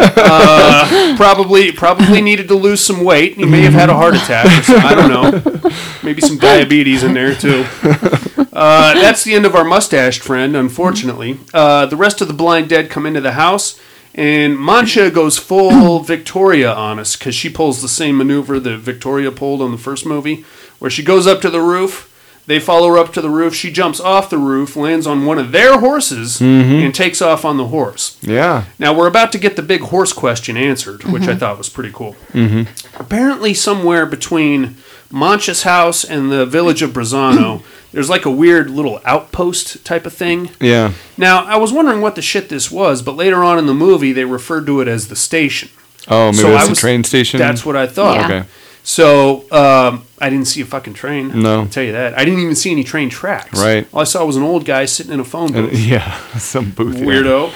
Probably needed to lose some weight. He may have had a heart attack. Or something. I don't know. Maybe some diabetes in there, too. That's the end of our mustached friend, unfortunately. The rest of the blind dead come into the house, and Mancha goes full Victoria on us, because she pulls the same maneuver that Victoria pulled on the first movie, where she goes up to the roof. They follow her up to the roof. She jumps off the roof, lands on one of their horses, and takes off on the horse.
Yeah.
Now, we're about to get the big horse question answered, which I thought was pretty cool. Mm-hmm. Apparently, somewhere between Mancha's house and the village of Brazano, there's like a weird little outpost type of thing.
Yeah.
Now, I was wondering what the shit this was, but later on in the movie, they referred to it as the station.
Oh, maybe that's a train station?
That's what I thought.
Yeah.
Okay.
So, I didn't see a fucking train.
No.
I'll tell you that. I didn't even see any train tracks.
Right.
All I saw was an old guy sitting in a phone booth.
Yeah, some booth.
Weirdo.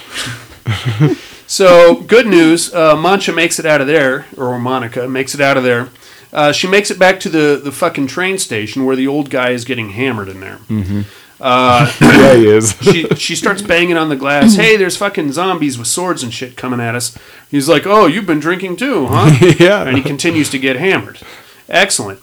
So, good news. Mancha makes it out of there, or Monica makes it out of there. She makes it back to the fucking train station where the old guy is getting hammered in there.
Mm-hmm. Yeah, he is.
she starts banging on the glass. Hey, there's fucking zombies with swords and shit coming at us. He's like, oh, you've been drinking too, huh?
Yeah.
And he continues to get hammered. Excellent.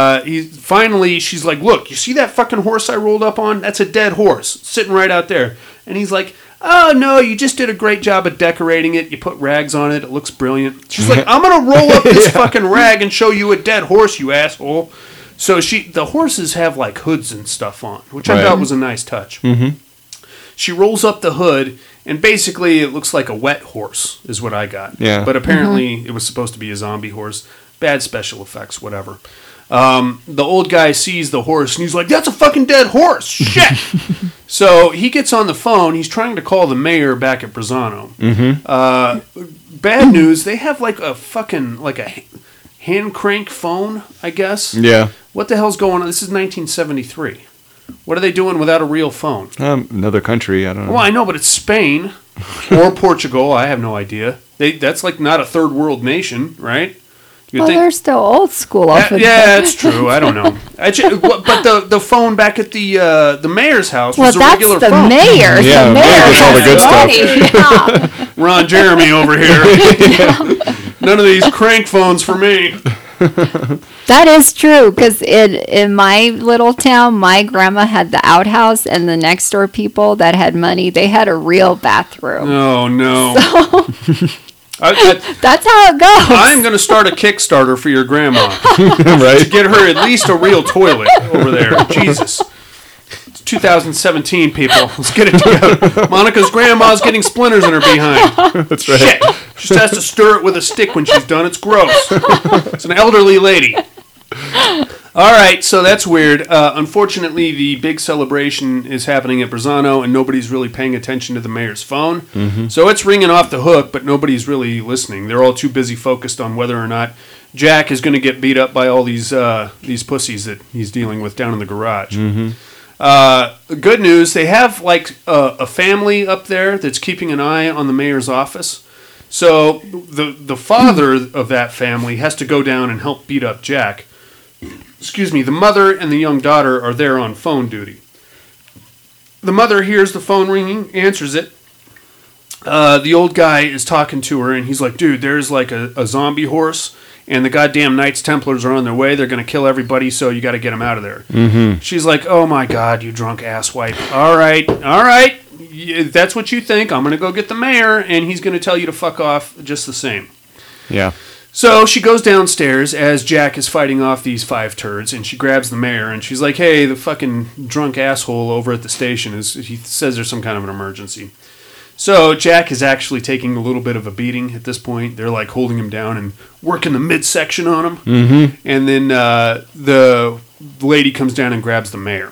She's like, look, you see that fucking horse I rolled up on? That's a dead horse sitting right out there. And he's like, oh, no, you just did a great job of decorating it. You put rags on it. It looks brilliant. She's like, I'm going to roll up this fucking rag and show you a dead horse, you asshole. So the horses have like hoods and stuff on, which I thought was a nice touch. Mm-hmm. She rolls up the hood, and basically it looks like a wet horse is what I got.
Yeah.
But apparently it was supposed to be a zombie horse. Bad special effects, whatever. The old guy sees the horse, and he's like, that's a fucking dead horse. Shit. So he gets on the phone. He's trying to call the mayor back at Brazano. Mm-hmm. Bad news, they have like a fucking, like a hand crank phone, I guess.
Yeah.
What the hell's going on? This is 1973. What are they doing without a real phone?
Another country, I don't know.
Well, I know, but it's Spain or Portugal. I have no idea. That's like not a third world nation, right?
Well, they're still old school.
Yeah, that's true. I don't know. But the phone back at the mayor's house was a regular phone.
Well, that's the mayor.
Yeah,
the mayor
gets all the good
stuff. Yeah.
Ron Jeremy over here. None of these crank phones for me.
That is true, because in my little town, my grandma had the outhouse, and the next door people that had money, they had a real bathroom.
Oh, no.
So, that's how it goes.
I'm going to start a Kickstarter for your grandma.
Right?
To get her at least a real toilet over there. Jesus. It's 2017, people. Let's get it together. Monica's grandma's getting splinters in her behind.
That's right.
Shit. She just has to stir it with a stick when she's done. It's gross. It's an elderly lady. All right, so that's weird. Unfortunately, the big celebration is happening at Brazano, and nobody's really paying attention to the mayor's phone. Mm-hmm. So it's ringing off the hook, but nobody's really listening. They're all too busy focused on whether or not Jack is going to get beat up by all these pussies that he's dealing with down in the garage. Mm-hmm. Good news, they have like a family up there that's keeping an eye on the mayor's office. So the father of that family has to go down and help beat up Jack. the mother and the young daughter are there on phone duty. The mother hears the phone ringing, answers it. The old guy is talking to her, and he's like, dude, there's like a zombie horse, and the goddamn Knights Templars are on their way. They're going to kill everybody, so you got to get them out of there. Mm-hmm. She's like, oh my God, you drunk asswipe. All right. If that's what you think, I'm going to go get the mayor, and he's going to tell you to fuck off just the same.
Yeah.
So she goes downstairs as Jack is fighting off these 5 turds, and she grabs the mayor, and she's like, hey, the fucking drunk asshole over at the station, he says there's some kind of an emergency. So Jack is actually taking a little bit of a beating at this point. They're like holding him down and working the midsection on him. Mm-hmm. And then the lady comes down and grabs the mayor.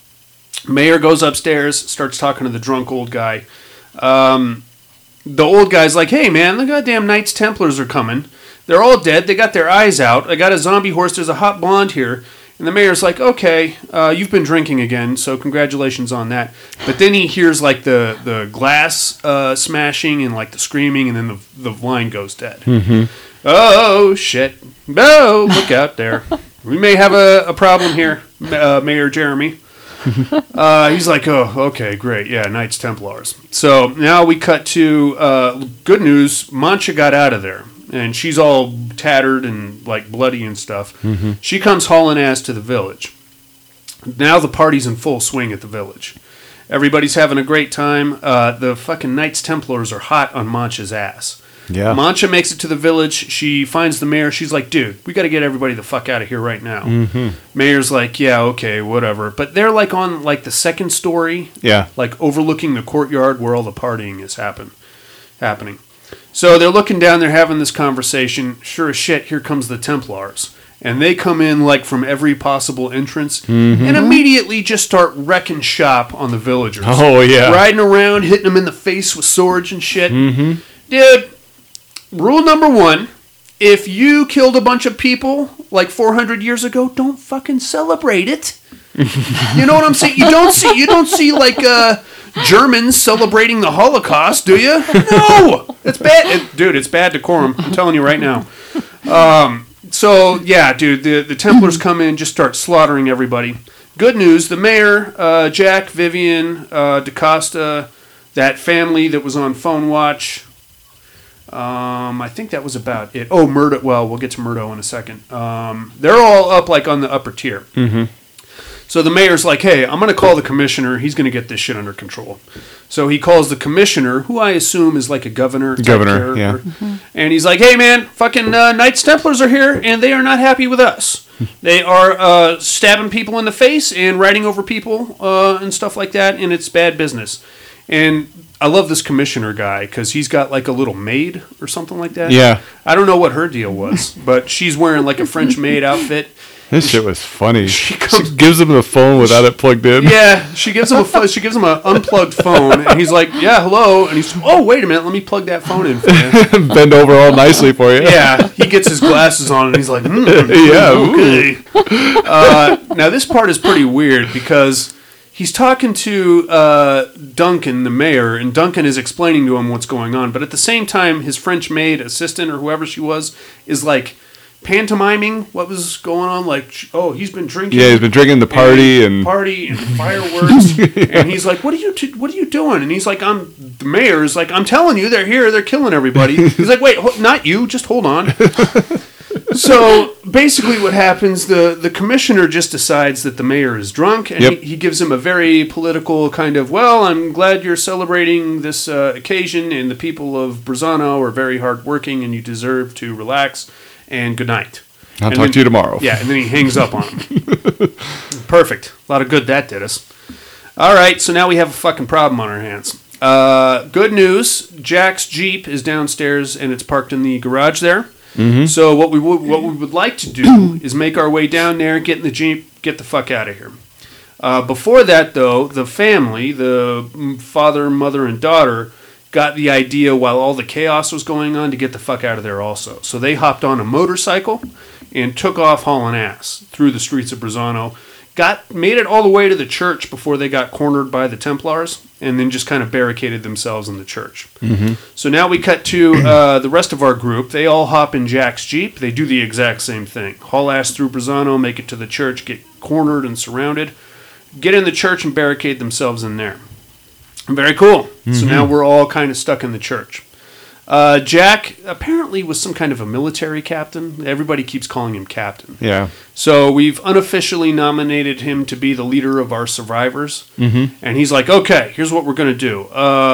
Mayor goes upstairs, starts talking to the drunk old guy. The old guy's like, hey man, the goddamn Knights Templars are coming. They're all dead. They got their eyes out. I got a zombie horse. There's a hot blonde here. And the mayor's like, okay, you've been drinking again, so congratulations on that. But then he hears like the glass smashing and like the screaming, and then the line goes dead. Mm-hmm. Oh, shit. Oh, look out there. We may have a problem here, Mayor Jeremy. He's like, oh, okay, great. Yeah, Knights Templars. So now we cut to good news. Mancha got out of there. And she's all tattered and like bloody and stuff. Mm-hmm. She comes hauling ass to the village. Now the party's in full swing at the village. Everybody's having a great time. The fucking Knights Templars are hot on Mancha's ass.
Yeah.
Mancha makes it to the village. She finds the mayor. She's like, dude, we got to get everybody the fuck out of here right now. Mm-hmm. Mayor's like, yeah, okay, whatever. But they're like on like the second story.
Yeah.
Like overlooking the courtyard where all the partying is happening. So they're looking down, they're having this conversation. Sure as shit, here comes the Templars. And they come in like from every possible entrance and immediately just start wrecking shop on the villagers.
Oh, yeah.
Riding around, hitting them in the face with swords and shit. Mm-hmm. Dude, rule number 1, if you killed a bunch of people like 400 years ago, don't fucking celebrate it. You know what I'm saying? You don't see like Germans celebrating the Holocaust, do you? No! It's bad. Dude, it's bad decorum. I'm telling you right now. So, yeah, dude, the Templars come in, just start slaughtering everybody. Good news, the mayor, Jack, Vivian, DaCosta, that family that was on phone watch, I think that was about it. Oh, Murdo. Well, we'll get to Murdo in a second. They're all up like on the upper tier. Mm-hmm. So the mayor's like, hey, I'm going to call the commissioner. He's going to get this shit under control. So he calls the commissioner, who I assume is like a governor.
Governor, yeah.
Mm-hmm.
And he's like, hey, man, fucking Knights Templars are here, and they are not happy with us. They are stabbing people in the face and riding over people and stuff like that, and it's bad business. And I love this commissioner guy because he's got like a little maid or something like that.
Yeah.
I don't know what her deal was, but she's wearing like a French maid outfit.
This shit was funny. She gives him the phone without it plugged in.
Yeah, she gives him an unplugged phone, and he's like, "Yeah, hello," and he's, "Oh, wait a minute, let me plug that phone in for you."
Bend over all nicely for you.
Yeah, he gets his glasses on, and he's like, "Yeah, okay." Now this part is pretty weird because he's talking to Duncan, the mayor, and Duncan is explaining to him what's going on, but at the same time, his French maid assistant or whoever she was is like pantomiming what was going on, like, oh, he's been drinking.
Yeah, he's been drinking the party and
fireworks, and he's like, what are you doing? And he's like, the mayor's like, I'm telling you, they're here, they're killing everybody. He's like, wait, not you, just hold on. So basically, what happens? The commissioner just decides that the mayor is drunk, and he gives him a very political kind of, well, I'm glad you're celebrating this occasion, and the people of Brazano are very hardworking, and you deserve to relax. And good night.
I'll talk to you tomorrow.
Yeah, and then he hangs up on him. Perfect. A lot of good that did us. All right, so now we have a fucking problem on our hands. Good news, Jack's Jeep is downstairs and it's parked in the garage there. Mm-hmm. So what we would like to do is make our way down there, get in the Jeep, get the fuck out of here. Before that, though, the family, the father, mother, and daughter, got the idea while all the chaos was going on to get the fuck out of there also. So they hopped on a motorcycle and took off hauling ass through the streets of Brazano, made it all the way to the church before they got cornered by the Templars, and then just kind of barricaded themselves in the church. Mm-hmm. So now we cut to the rest of our group. They all hop in Jack's Jeep. They do the exact same thing. Haul ass through Brazano, make it to the church, get cornered and surrounded, get in the church and barricade themselves in there. Very cool. Mm-hmm. So now we're all kind of stuck in the church. Jack apparently was some kind of a military captain. Everybody keeps calling him captain.
Yeah.
So we've unofficially nominated him to be the leader of our survivors. Mm-hmm. And he's like, okay, here's what we're going to do.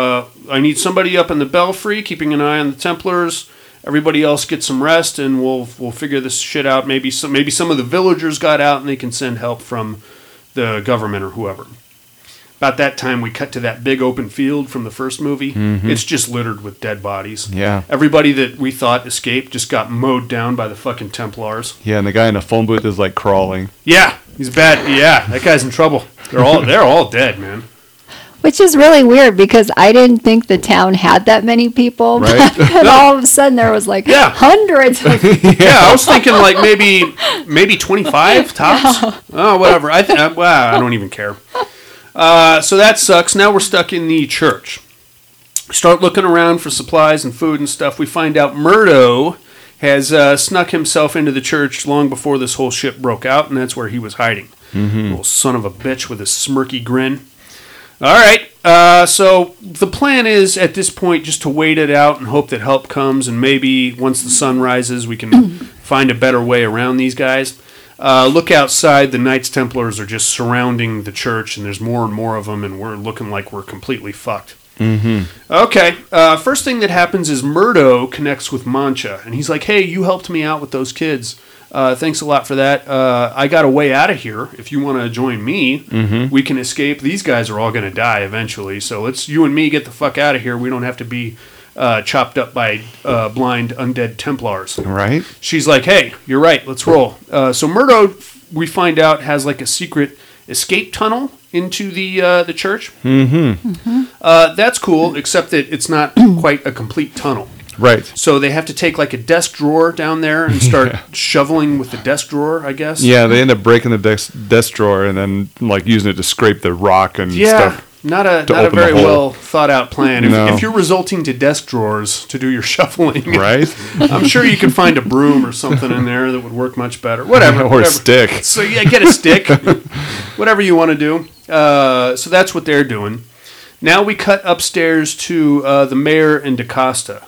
I need somebody up in the belfry, keeping an eye on the Templars. Everybody else get some rest, and we'll figure this shit out. Maybe some of the villagers got out, and they can send help from the government or whoever. About that time, we cut to that big open field from the first movie. Mm-hmm. It's just littered with dead bodies. Yeah. Everybody that we thought escaped just got mowed down by the fucking Templars.
Yeah, and the guy in the phone booth is like crawling.
Yeah, he's bad. Yeah, that guy's in trouble. They're all dead, man.
Which is really weird because I didn't think the town had that many people.
Right.
And all of a sudden there was like hundreds of people.
Yeah, I was thinking like maybe 25 tops. Oh, whatever. I don't even care. So that sucks. Now we're stuck in the church. Start looking around for supplies and food and stuff. We find out Murdo has snuck himself into the church long before this whole shit broke out, and that's where he was hiding. Mm-hmm. Little son of a bitch with a smirky grin. All right, so the plan is at this point just to wait it out and hope that help comes, and maybe once the sun rises we can find a better way around these guys. Look outside, the Knights Templars are just surrounding the church, and there's more and more of them, and we're looking like we're completely fucked. Mm-hmm. Okay, first thing that happens is Murdo connects with Mancha, and he's like, hey, you helped me out with those kids. Thanks a lot for that. I got a way out of here. If you want to join me, we can escape. These guys are all going to die eventually, so let's you and me get the fuck out of here. We don't have to be chopped up by blind undead Templars.
Right.
She's like, hey, you're right. Let's roll. So Murdo, we find out, has like a secret escape tunnel into the church. Mm-hmm. Mm-hmm. That's cool, except that it's not quite a complete tunnel.
Right.
So they have to take like a desk drawer down there and start shoveling with the desk drawer, I guess.
Yeah, they end up breaking the desk drawer and then like using it to scrape the rock and stuff.
Not a very well thought out plan. If you're resulting to desk drawers to do your shoveling,
right?
I'm sure you could find a broom or something in there that would work much better. Whatever.
Or a stick.
So yeah, get a stick. Whatever you want to do. So that's what they're doing. Now we cut upstairs to the mayor and DaCosta.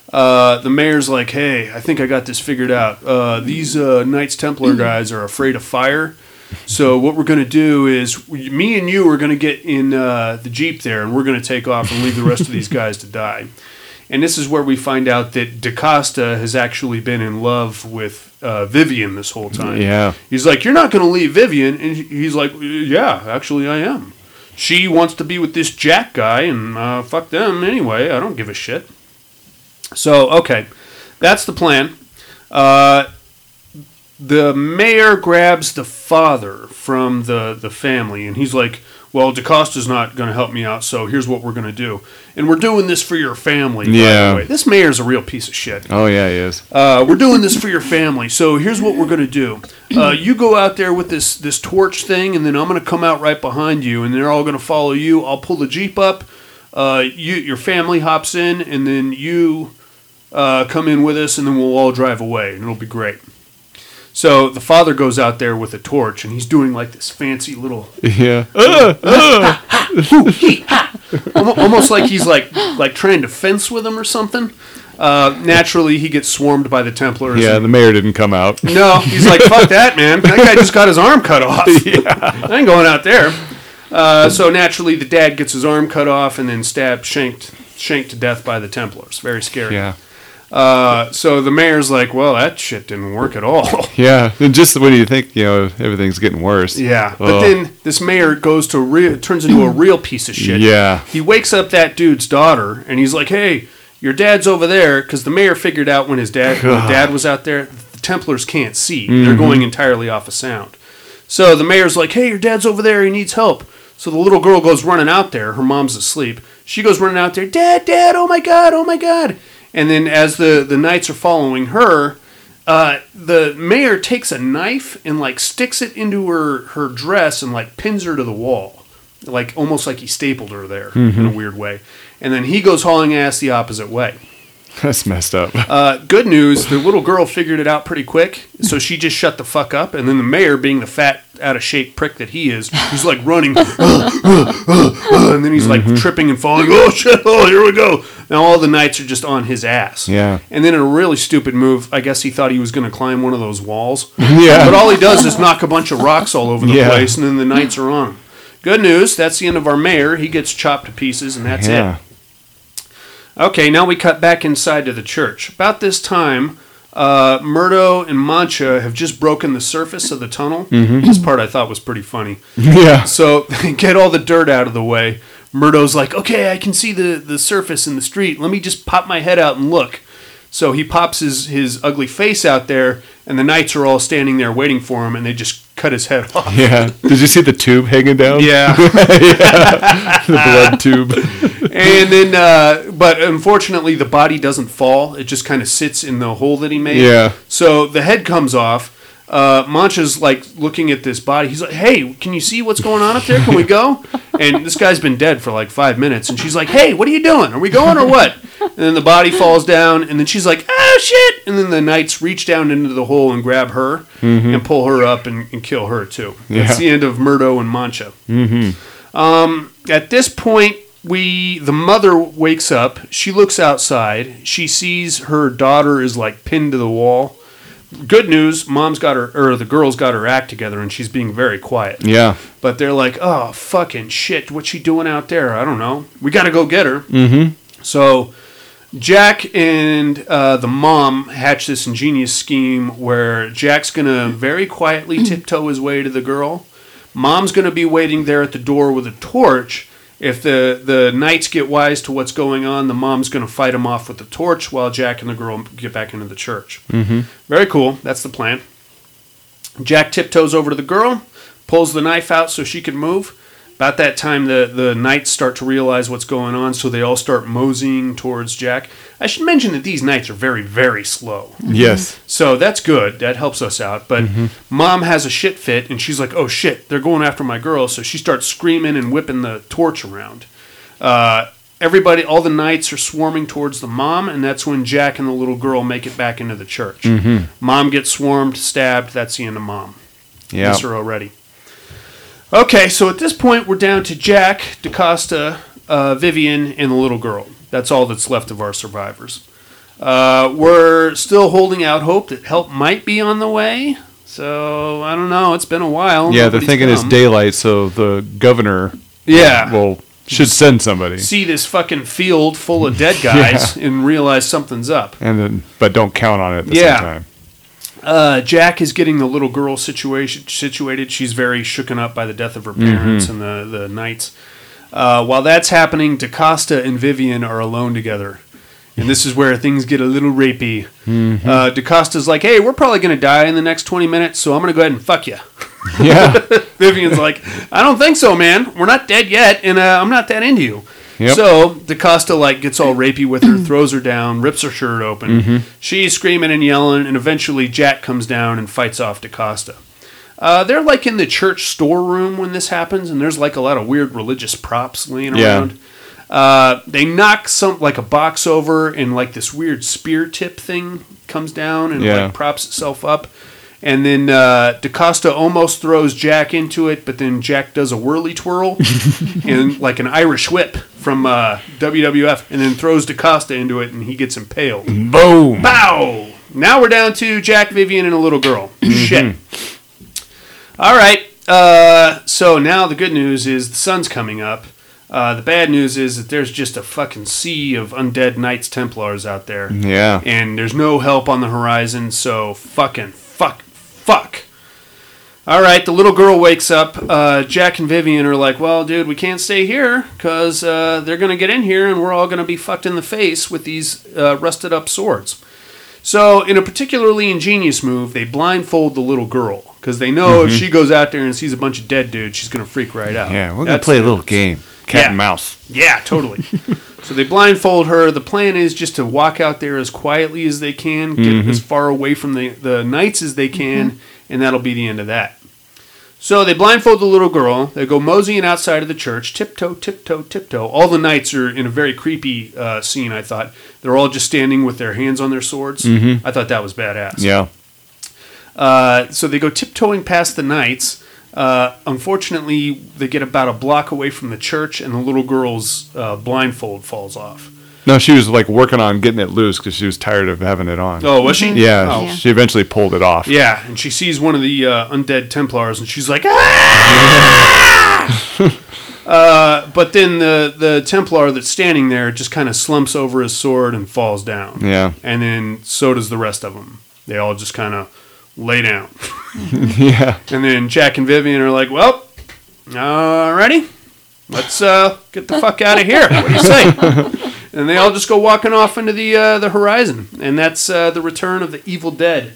The mayor's like, hey, I think I got this figured out. These Knights Templar guys are afraid of fire. So what we're going to do is me and you are going to get in the Jeep there, and we're going to take off and leave the rest of these guys to die. And this is where we find out that DaCosta has actually been in love with Vivian this whole time.
Yeah.
He's like, you're not going to leave Vivian. And he's like, yeah, actually I am. She wants to be with this Jack guy, and fuck them anyway. I don't give a shit. So, okay, that's the plan. The mayor grabs the father from the family, and he's like, well, DaCosta's not going to help me out, so here's what we're going to do. And we're doing this for your family, by the way. This mayor's a real piece of shit.
Oh, yeah, he is.
We're doing this for your family, so here's what we're going to do. You go out there with this torch thing, and then I'm going to come out right behind you, and they're all going to follow you. I'll pull the Jeep up. Your family hops in, and then you come in with us, and then we'll all drive away, and it'll be great. So the father goes out there with a torch, and he's doing like this fancy little almost like he's like trying to fence with them or something. Naturally, he gets swarmed by the Templars.
Yeah, the mayor didn't come out.
No, he's like, fuck that, man. That guy just got his arm cut off. I ain't going out there. So naturally, the dad gets his arm cut off and then shanked to death by the Templars. Very scary.
Yeah.
So the mayor's like, well, that shit didn't work at all.
Yeah, and just when you think, everything's getting worse.
Yeah, but then this mayor turns into a real piece of shit.
Yeah.
He wakes up that dude's daughter, and he's like, hey, your dad's over there, because the mayor figured out when his dad was out there, the Templars can't see. Mm-hmm. They're going entirely off of sound. So the mayor's like, hey, your dad's over there, he needs help. So the little girl goes running out there. Her mom's asleep. She goes running out there, Dad, oh my God. And then as the knights are following her, the mayor takes a knife and like sticks it into her dress and like pins her to the wall, like almost like he stapled her there in a weird way. And then he goes hauling ass the opposite way.
That's messed up.
Good news, the little girl figured it out pretty quick, so she just shut the fuck up. And then the mayor, being the fat, out of shape prick that he is, he's like running, and then he's like tripping and falling. Oh shit! Oh, here we go. Now all the knights are just on his ass.
Yeah.
And then in a really stupid move, I guess he thought he was going to climb one of those walls.
Yeah.
But all he does is knock a bunch of rocks all over the
Yeah.
place, and then the knights are on him. Good news, that's the end of our mayor. He gets chopped to pieces, and that's it. Okay, now we cut back inside to the church. About this time, Murdo and Mancha have just broken the surface of the tunnel. This part I thought was pretty funny.
Yeah.
So they get all the dirt out of the way. Murdo's like, okay, I can see the surface in the street. Let me just pop my head out and look. So he pops his ugly face out there, and the knights are all standing there waiting for him, and they just cut his head off.
Yeah. Did you see the tube hanging down?
Yeah.
The blood tube.
And then, but unfortunately, the body doesn't fall. It just kind of sits in the hole that he made.
Yeah.
So the head comes off. Mancha's like looking at this body. He's like, hey, can you see what's going on up there? Can we go? And this guy's been dead for like 5 minutes. And she's like, hey, what are you doing? Are we going or what? And then the body falls down. And then she's like, oh, shit. And then the knights reach down into the hole and grab her and pull her up and kill her too. That's the end of Murdo and Mancha. At this point, the mother wakes up. She looks outside. She sees her daughter is like pinned to the wall. Good news, the girl's got her act together and she's being very quiet.
Yeah.
But they're like, oh, fucking shit, what's she doing out there? I don't know. We got to go get her. So Jack and the mom hatch this ingenious scheme where Jack's going to very quietly tiptoe his way to the girl. Mom's going to be waiting there at the door with a torch. If the knights get wise to what's going on, the mom's going to fight them off with the torch while Jack and the girl get back into the church. Very cool. That's the plan. Jack tiptoes over to the girl, pulls the knife out so she can move. About that time, the knights start to realize what's going on, so they all start moseying towards Jack. I should mention that these knights are very, very slow.
Yes.
So that's good. That helps us out. But Mom has a shit fit, and she's like, oh, shit, they're going after my girl. So she starts screaming and whipping the torch around. Everybody, all the knights are swarming towards the mom, and that's when Jack and the little girl make it back into the church. Mom gets swarmed, stabbed. That's the end of Mom.
Yeah.
Miss her already. Okay, so at this point, we're down to Jack, DaCosta, Vivian, and the little girl. That's all that's left of our survivors. We're still holding out hope that help might be on the way. So, I don't know. It's been a while.
Yeah,
Nobody's
they're thinking it's
come.
daylight, so the governor should send somebody.
See this fucking field full of dead guys and realize something's up.
But don't count on it at the same time.
Jack is getting the little girl situated. She's very shooken up by the death of her parents and the knights. While that's happening, DaCosta and Vivian are alone together. And this is where things get a little rapey. DaCosta's like, hey, we're probably going to die in the next 20 minutes, so I'm going to go ahead and fuck you.
Yeah.
Vivian's like, I don't think so, man. We're not dead yet, and I'm not that into you.
Yep.
So DaCosta gets all rapey with her, throws her down, rips her shirt open. She's screaming and yelling, and eventually Jack comes down and fights off DaCosta. They're in the church storeroom when this happens, and there's a lot of weird religious props laying around. They knock a box over, and this weird spear tip thing comes down and props itself up. And then DaCosta almost throws Jack into it, but then Jack does a whirly twirl and an Irish whip from WWF, and then throws DaCosta into it, and he gets impaled.
Boom!
Bow! Now we're down to Jack, Vivian, and a little girl. Shit. All right. So now the good news is the sun's coming up. The bad news is that there's just a fucking sea of undead Knights Templars out there.
Yeah.
And there's no help on the horizon, so fuck. All right, the little girl wakes up. Jack and Vivian are like, well, dude, we can't stay here because they're going to get in here and we're all going to be fucked in the face with these rusted up swords. So in a particularly ingenious move, they blindfold the little girl because they know if she goes out there and sees a bunch of dead dudes, she's going to freak right out.
Yeah, we're going to play a little game. cat
Yeah.
and mouse.
Yeah, totally. So they blindfold her. The plan is just to walk out there as quietly as they can, get as far away from the knights as they can, and that'll be the end of that. So they blindfold the little girl. They go moseying outside of the church, tiptoe, tiptoe, tiptoe. All the knights are in a very creepy scene, I thought. They're all just standing with their hands on their swords. I thought that was badass.
Yeah.
So they go tiptoeing past the knights. Unfortunately, they get about a block away from the church, and the little girl's blindfold falls off.
No, she was like working on getting it loose because she was tired of having it on.
Oh, was she?
Yeah,
Oh.
Yeah.
she eventually pulled it off.
Yeah, and she sees one of the undead Templars, and she's like, "Ah!" But then the Templar that's standing there just kind of slumps over his sword and falls down.
Yeah.
And then so does the rest of them. They all just kind of lay down.
Yeah.
And then Jack and Vivian are like, "Well, ready? Let's get the fuck out of here. What do you say?" And they all just go walking off into the horizon, and that's the return of the Evil Dead.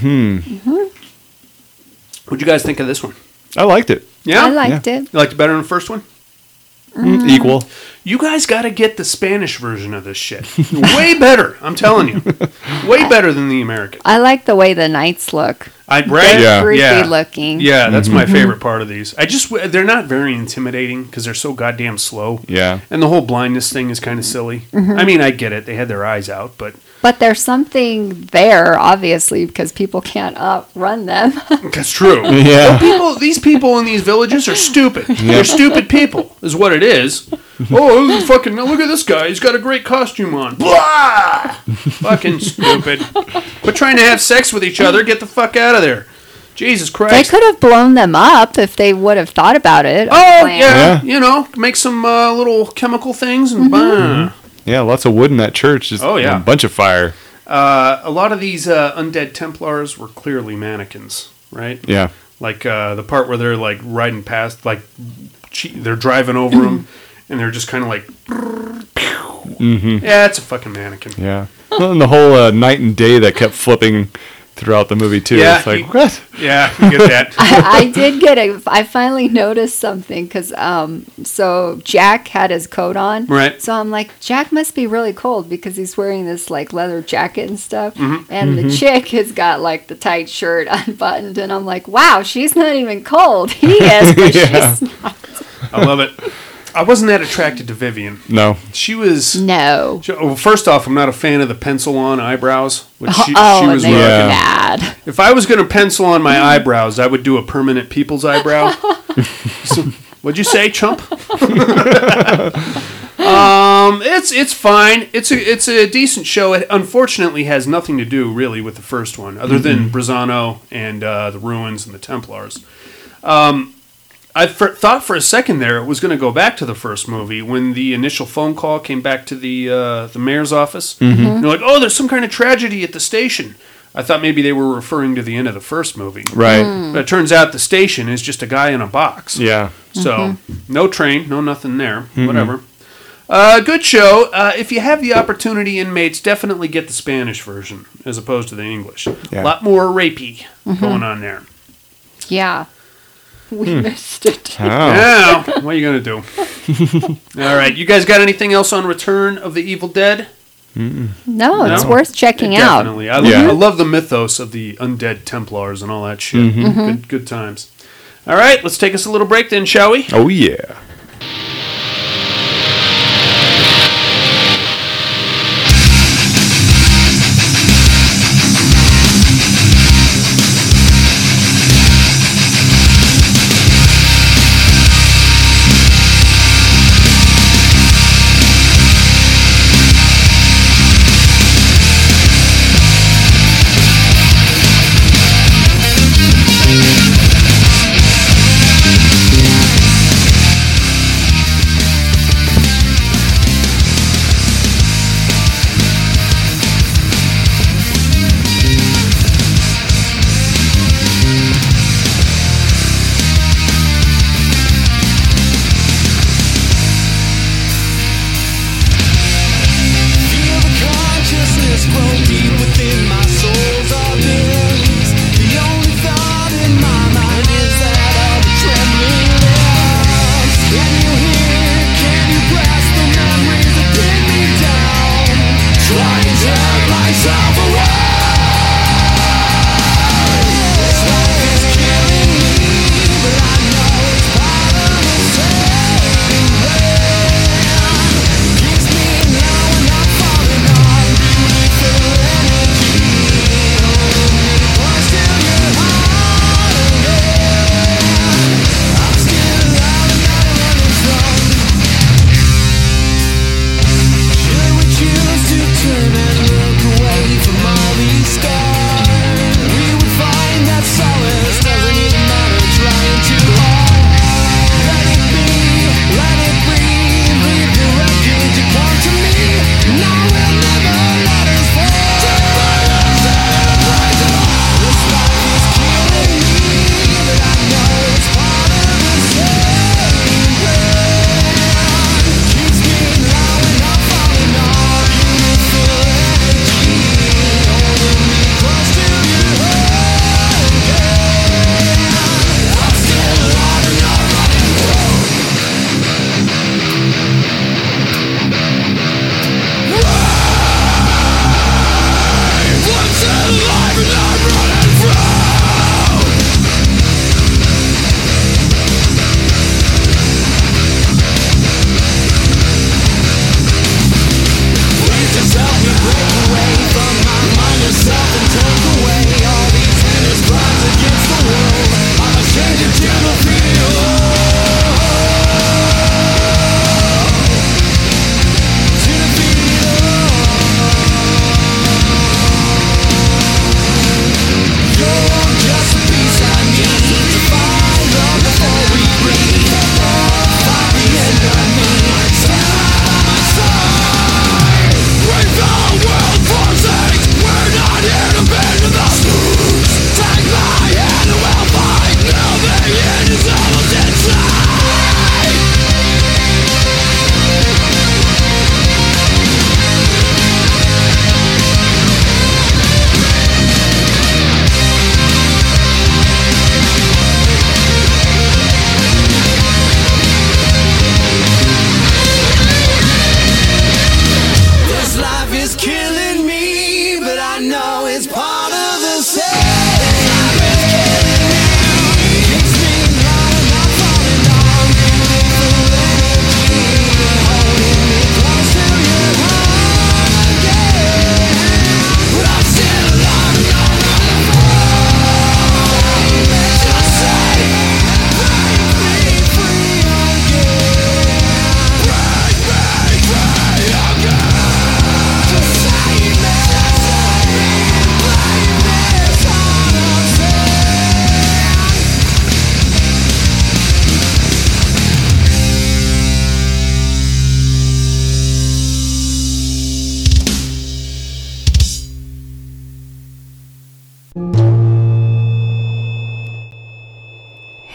What'd you guys think of this one?
I liked it.
Yeah,
I liked it.
You liked it better than the first one?
Equal.
You guys got to get the Spanish version of this shit. Way better, I'm telling you. Way better than the American.
I like the way the knights look.
Right?
They're
Yeah.
creepy
Yeah.
looking.
Yeah, that's my favorite part of these. They're not very intimidating because they're so goddamn slow.
Yeah.
And the whole blindness thing is kind of silly. I mean, I get it. They had their eyes out, but
But there's something there, obviously, because people can't outrun them.
that's true.
Yeah.
These people in these villages are stupid. They're stupid people, is what it is. Oh, fucking, look at this guy. He's got a great costume on. Blah! Fucking stupid. Quit trying to have sex with each other. Get the fuck out of there. Jesus
They
Christ.
could have blown them up if they would have thought about it.
Oh,
Planned.
yeah. You know, make some little chemical things and bah.
Yeah, lots of wood in that church. Just
Oh, yeah.
a bunch of fire.
A lot of these undead Templars were clearly mannequins, right?
Yeah.
Like the part where they're like riding past, like they're driving over them, and they're just kind of like, yeah, it's a fucking mannequin.
Yeah. Well, and the whole night and day that kept flipping throughout the movie, too.
Yeah,
It's like,
you-
what?
Yeah, you get that.
I did get it. I finally noticed something because so Jack had his coat on.
Right.
So I'm like, Jack must be really cold because he's wearing this like leather jacket and stuff.
Mm-hmm.
And the chick has got like the tight shirt unbuttoned. And I'm like, wow, she's not even cold. He is, but
Yeah.
she's not.
I love it. I wasn't that attracted to Vivian.
No.
She was.
No.
Well, first off, I'm not a fan of the pencil-on eyebrows, which she
Oh,
was
they
rocking.
were
Yeah.
bad.
If I was going to pencil on my eyebrows, I would do a permanent people's eyebrow. So, what'd you say, chump? It's fine. It's a decent show. It unfortunately has nothing to do really with the first one, other than Brizano and the Ruins and the Templars. I thought for a second there it was going to go back to the first movie when the initial phone call came back to the mayor's office. They're like, "Oh, there's some kind of tragedy at the station." I thought maybe they were referring to the end of the first movie.
Right.
But it turns out the station is just a guy in a box.
Yeah.
So, no train, no nothing there. Whatever. Good show. If you have the opportunity, inmates, definitely get the Spanish version as opposed to the English.
Yeah.
A lot more rapey going on there.
Yeah. We missed it.
Oh.
Yeah, what are you going to do? All right. You guys got anything else on Return of the Evil Dead?
No, it's
No?
worth checking out.
Definitely.
Yeah.
I love the mythos of the undead Templars and all that shit. Good times. All right, let's take us a little break then, shall we?
Oh, yeah.
Feel the consciousness grow deep within my soul's organs. The only thought in my mind is that of a trembling lips. Can you hear it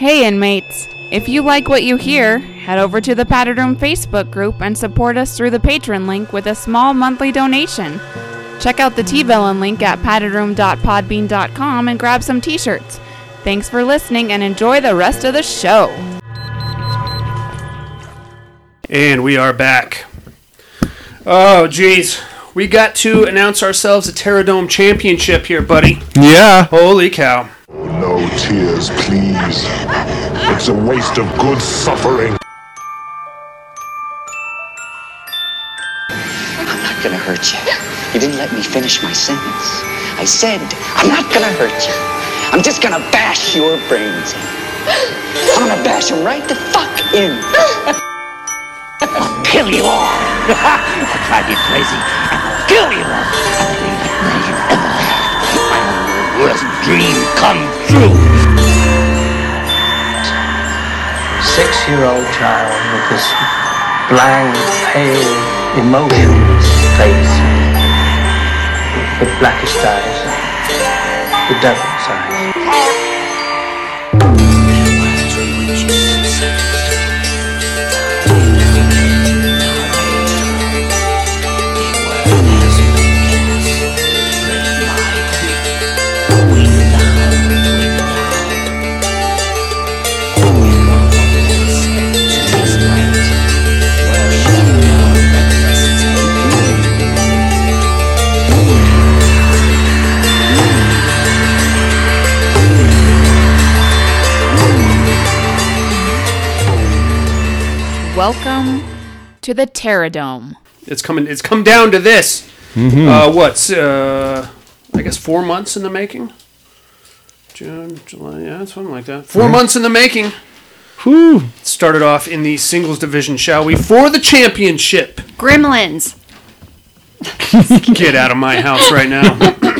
Hey inmates, if you like what you hear, head over to the Padded Room Facebook group and support us through the Patreon link with a small monthly donation. Check out the T-Villain link at paddedroom.podbean.com and grab some t-shirts. Thanks for listening and enjoy the rest of the show.
And we are back. Oh, geez. We got to announce ourselves a Terradome Championship here, buddy.
Yeah.
Holy cow.
No tears, please. It's a waste of good suffering.
I'm not gonna hurt you. You didn't let me finish my sentence. I said, I'm not gonna hurt you. I'm just gonna bash your brains in. I'm gonna bash them right the fuck in. I'll kill you all. I'll drive you crazy. I'll kill you all. I'll bring the night you ever had. My worst dream come true.
6-year-old child with this blank, pale, emotionless face, with blackish eyes, the devil's eyes.
Welcome to the Terradome.
It's come down to this. I guess 4 months in the making? June, July, yeah, something like that. 4 months in the making.
Whew.
Started off in the singles division, shall we? For the championship.
Gremlins.
Get out of my house right now.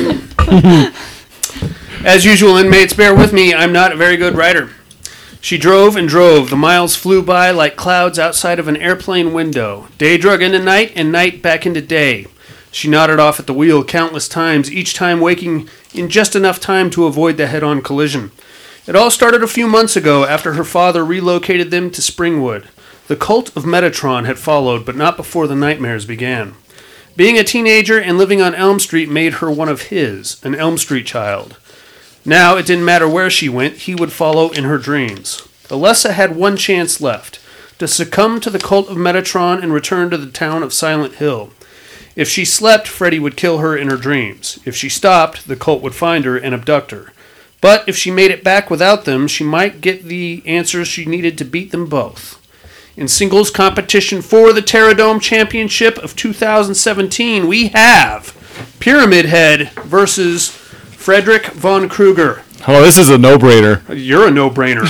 As usual, inmates, bear with me. I'm not a very good writer. She drove and drove. The miles flew by like clouds outside of an airplane window. Day drug into night, and night back into day. She nodded off at the wheel countless times, each time waking in just enough time to avoid the head-on collision. It all started a few months ago after her father relocated them to Springwood. The cult of Metatron had followed, but not before the nightmares began. Being a teenager and living on Elm Street made her one of his, an Elm Street child. Now, it didn't matter where she went, he would follow in her dreams. Alessa had one chance left, to succumb to the cult of Metatron and return to the town of Silent Hill. If she slept, Freddy would kill her in her dreams. If she stopped, the cult would find her and abduct her. But if she made it back without them, she might get the answers she needed to beat them both. In singles competition for the Terradome Championship of 2017, we have Pyramid Head versus Frederick Von Krueger.
Oh, this is a no-brainer.
You're a no-brainer.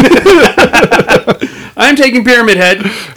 I'm taking Pyramid Head.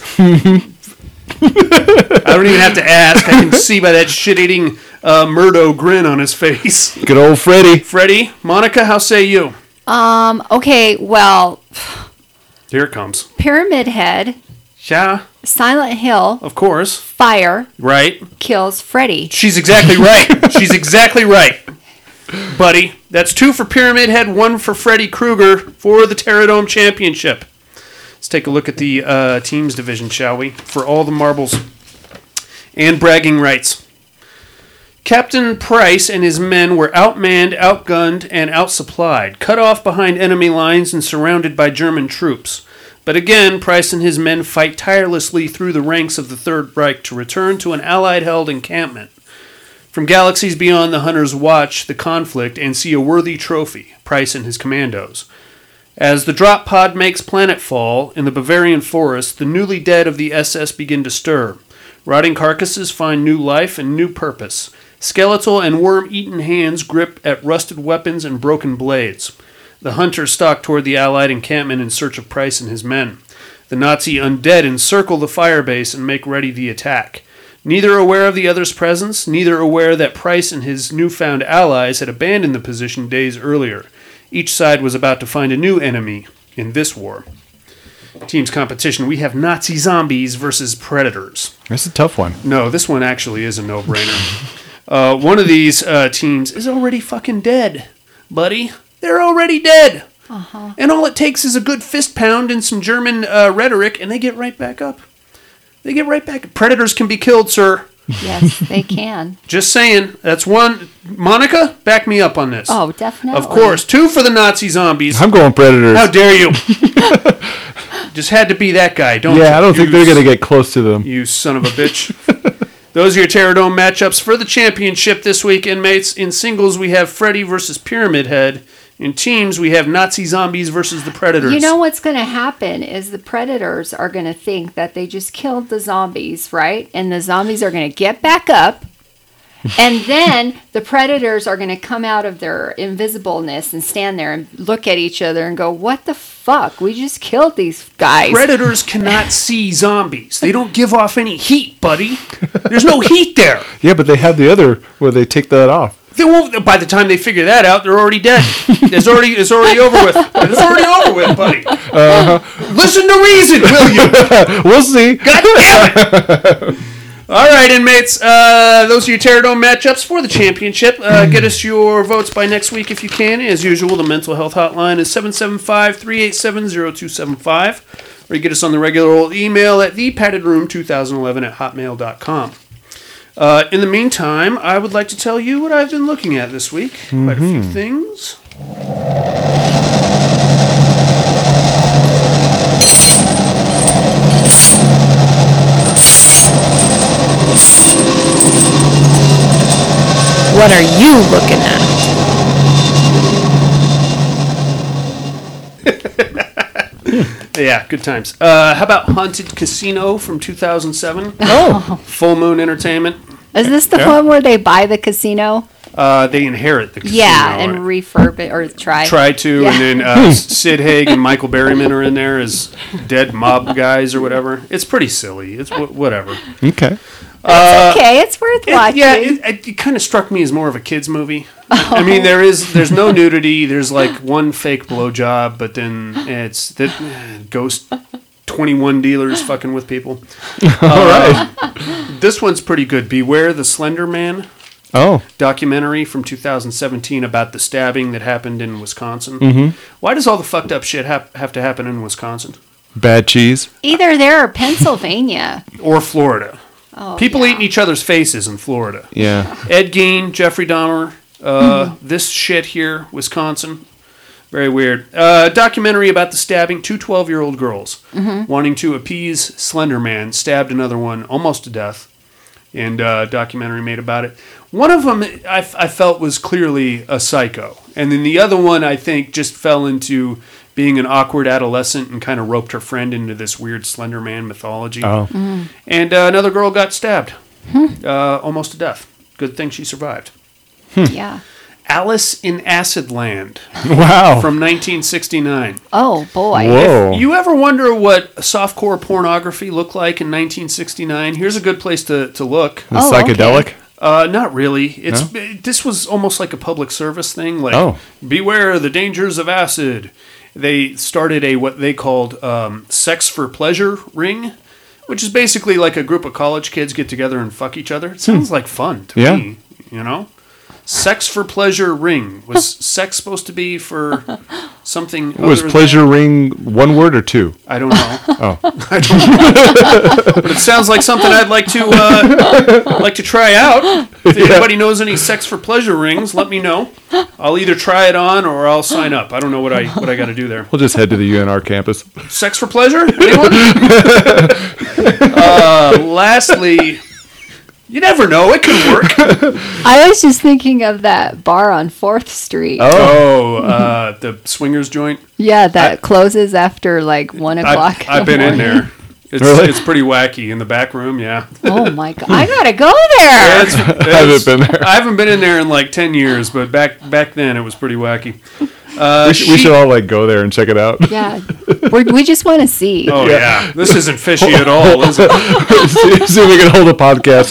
I don't even have to ask. I can see by that shit-eating Murdo grin on his face.
Good old Freddy.
Freddy, Monica, how say you?
Okay, well,
Here it comes.
Pyramid Head,
Yeah,
Silent Hill,
of course.
fire,
Right.
kills Freddy.
She's exactly right. She's exactly right. Buddy, that's 2 for Pyramid Head, 1 for Freddy Krueger for the Terradome Championship. Let's take a look at the teams division, shall we? For all the marbles and bragging rights. Captain Price and his men were outmanned, outgunned, and outsupplied, cut off behind enemy lines and surrounded by German troops. But again, Price and his men fight tirelessly through the ranks of the Third Reich to return to an Allied-held encampment. From galaxies beyond, the hunters watch the conflict and see a worthy trophy, Price and his commandos. As the drop pod makes planetfall in the Bavarian forest, the newly dead of the SS begin to stir. Rotting carcasses find new life and new purpose. Skeletal and worm-eaten hands grip at rusted weapons and broken blades. The hunters stalk toward the Allied encampment in search of Price and his men. The Nazi undead encircle the firebase and make ready the attack. Neither aware of the other's presence, neither aware that Price and his newfound allies had abandoned the position days earlier. Each side was about to find a new enemy in this war. Teams competition, we have Nazi zombies versus predators.
That's a tough one.
No, this one actually is a no-brainer. One of these teams is already fucking dead, buddy. They're already dead. And all it takes is a good fist pound and some German rhetoric, and they get right back up. They get right back. Predators can be killed, sir.
Yes, they can.
Just saying. That's one. Monica, back me up on this.
Oh, definitely.
Of course. 2 for the Nazi zombies.
I'm going Predators.
How dare you? Just had to be that guy, don't you?
Yeah, I don't think they're going to get close to them.
You son of a bitch. Those are your Terror Dome matchups for the championship this week, inmates. In singles, we have Freddy versus Pyramid Head. In teams, we have Nazi zombies versus the Predators.
You know what's going to happen is the Predators are going to think that they just killed the zombies, right? And the zombies are going to get back up. And then the Predators are going to come out of their invisibleness and stand there and look at each other and go, what the fuck? We just killed these guys.
Predators cannot see zombies. They don't give off any heat, buddy. There's no heat there.
Yeah, but they have the other where they take that off.
They won't. By the time they figure that out, they're already dead. It's already over with. It's already over with, buddy. Listen to reason, will you?
We'll see.
God damn it! All right, inmates. Those are your Terror Dome matchups for the championship. Get us your votes by next week if you can. As usual, the mental health hotline is 775-387-0275. Or you get us on the regular old email at thepaddedroom2011@hotmail.com. In the meantime, I would like to tell you what I've been looking at this week. Quite a few things.
What are you looking at?
Yeah, good times. How about Haunted Casino from 2007?
Oh.
Full Moon Entertainment.
Is this the one where they buy the casino?
They inherit the casino.
Yeah, and refurb it or try.
Try to,
Yeah.
and then Sid Haig and Michael Berryman are in there as dead mob guys or whatever. It's pretty silly. It's whatever.
Okay.
It's okay, it's worth watching.
It kind of struck me as more of a kids movie. I mean, there's no nudity. There's like one fake blowjob, but then it's that ghost 21 dealers fucking with people.
All right.
This one's pretty good. Beware the Slender Man.
Oh.
Documentary from 2017 about the stabbing that happened in Wisconsin.
Mm-hmm.
Why does all the fucked up shit have to happen in Wisconsin?
Bad cheese.
Either there or Pennsylvania.
Or Florida.
Oh,
People eating each other's faces in Florida.
Yeah.
Ed Gein, Jeffrey Dahmer, this shit here, Wisconsin. Very weird. Documentary about the stabbing 2 12-year-old girls wanting to appease Slender Man, stabbed another one almost to death, and documentary made about it. One of them I felt was clearly a psycho, and then the other one I think just fell into being an awkward adolescent and kind of roped her friend into this weird Slender Man mythology.
Oh.
And another girl got stabbed almost to death. Good thing she survived.
Yeah.
Alice in Acid Land.
Wow.
From 1969.
Oh, boy.
Whoa.
If you ever wonder what softcore pornography looked like in 1969, here's a good place to look.
Psychedelic?
Not really. This was almost like a public service thing. Like, beware the dangers of acid. They started what they called Sex for Pleasure ring, which is basically like a group of college kids get together and fuck each other. It sounds like fun to me, you know? Sex for Pleasure ring. Was sex supposed to be for something
Was
other
pleasure ring one word or two?
I don't know.
Oh.
I don't know. But it sounds like something I'd like to try out. If anybody knows any Sex for Pleasure rings, let me know. I'll either try it on or I'll sign up. I don't know what I got to do there.
We'll just head to the UNR campus.
Sex for Pleasure? Anyone? Lastly, you never know. It could work.
I was just thinking of that bar on 4th Street.
The swingers joint?
Yeah, that closes after like 1 o'clock.
I've been in there. It's pretty wacky in the back room, yeah.
Oh my God. I gotta go there.
I haven't been there.
I haven't been in there in like 10 years, but back then it was pretty wacky.
We should all like go there and check it out.
Yeah. We just want to see.
Oh, yeah. This isn't fishy at all, is it?
See if we can hold a podcast.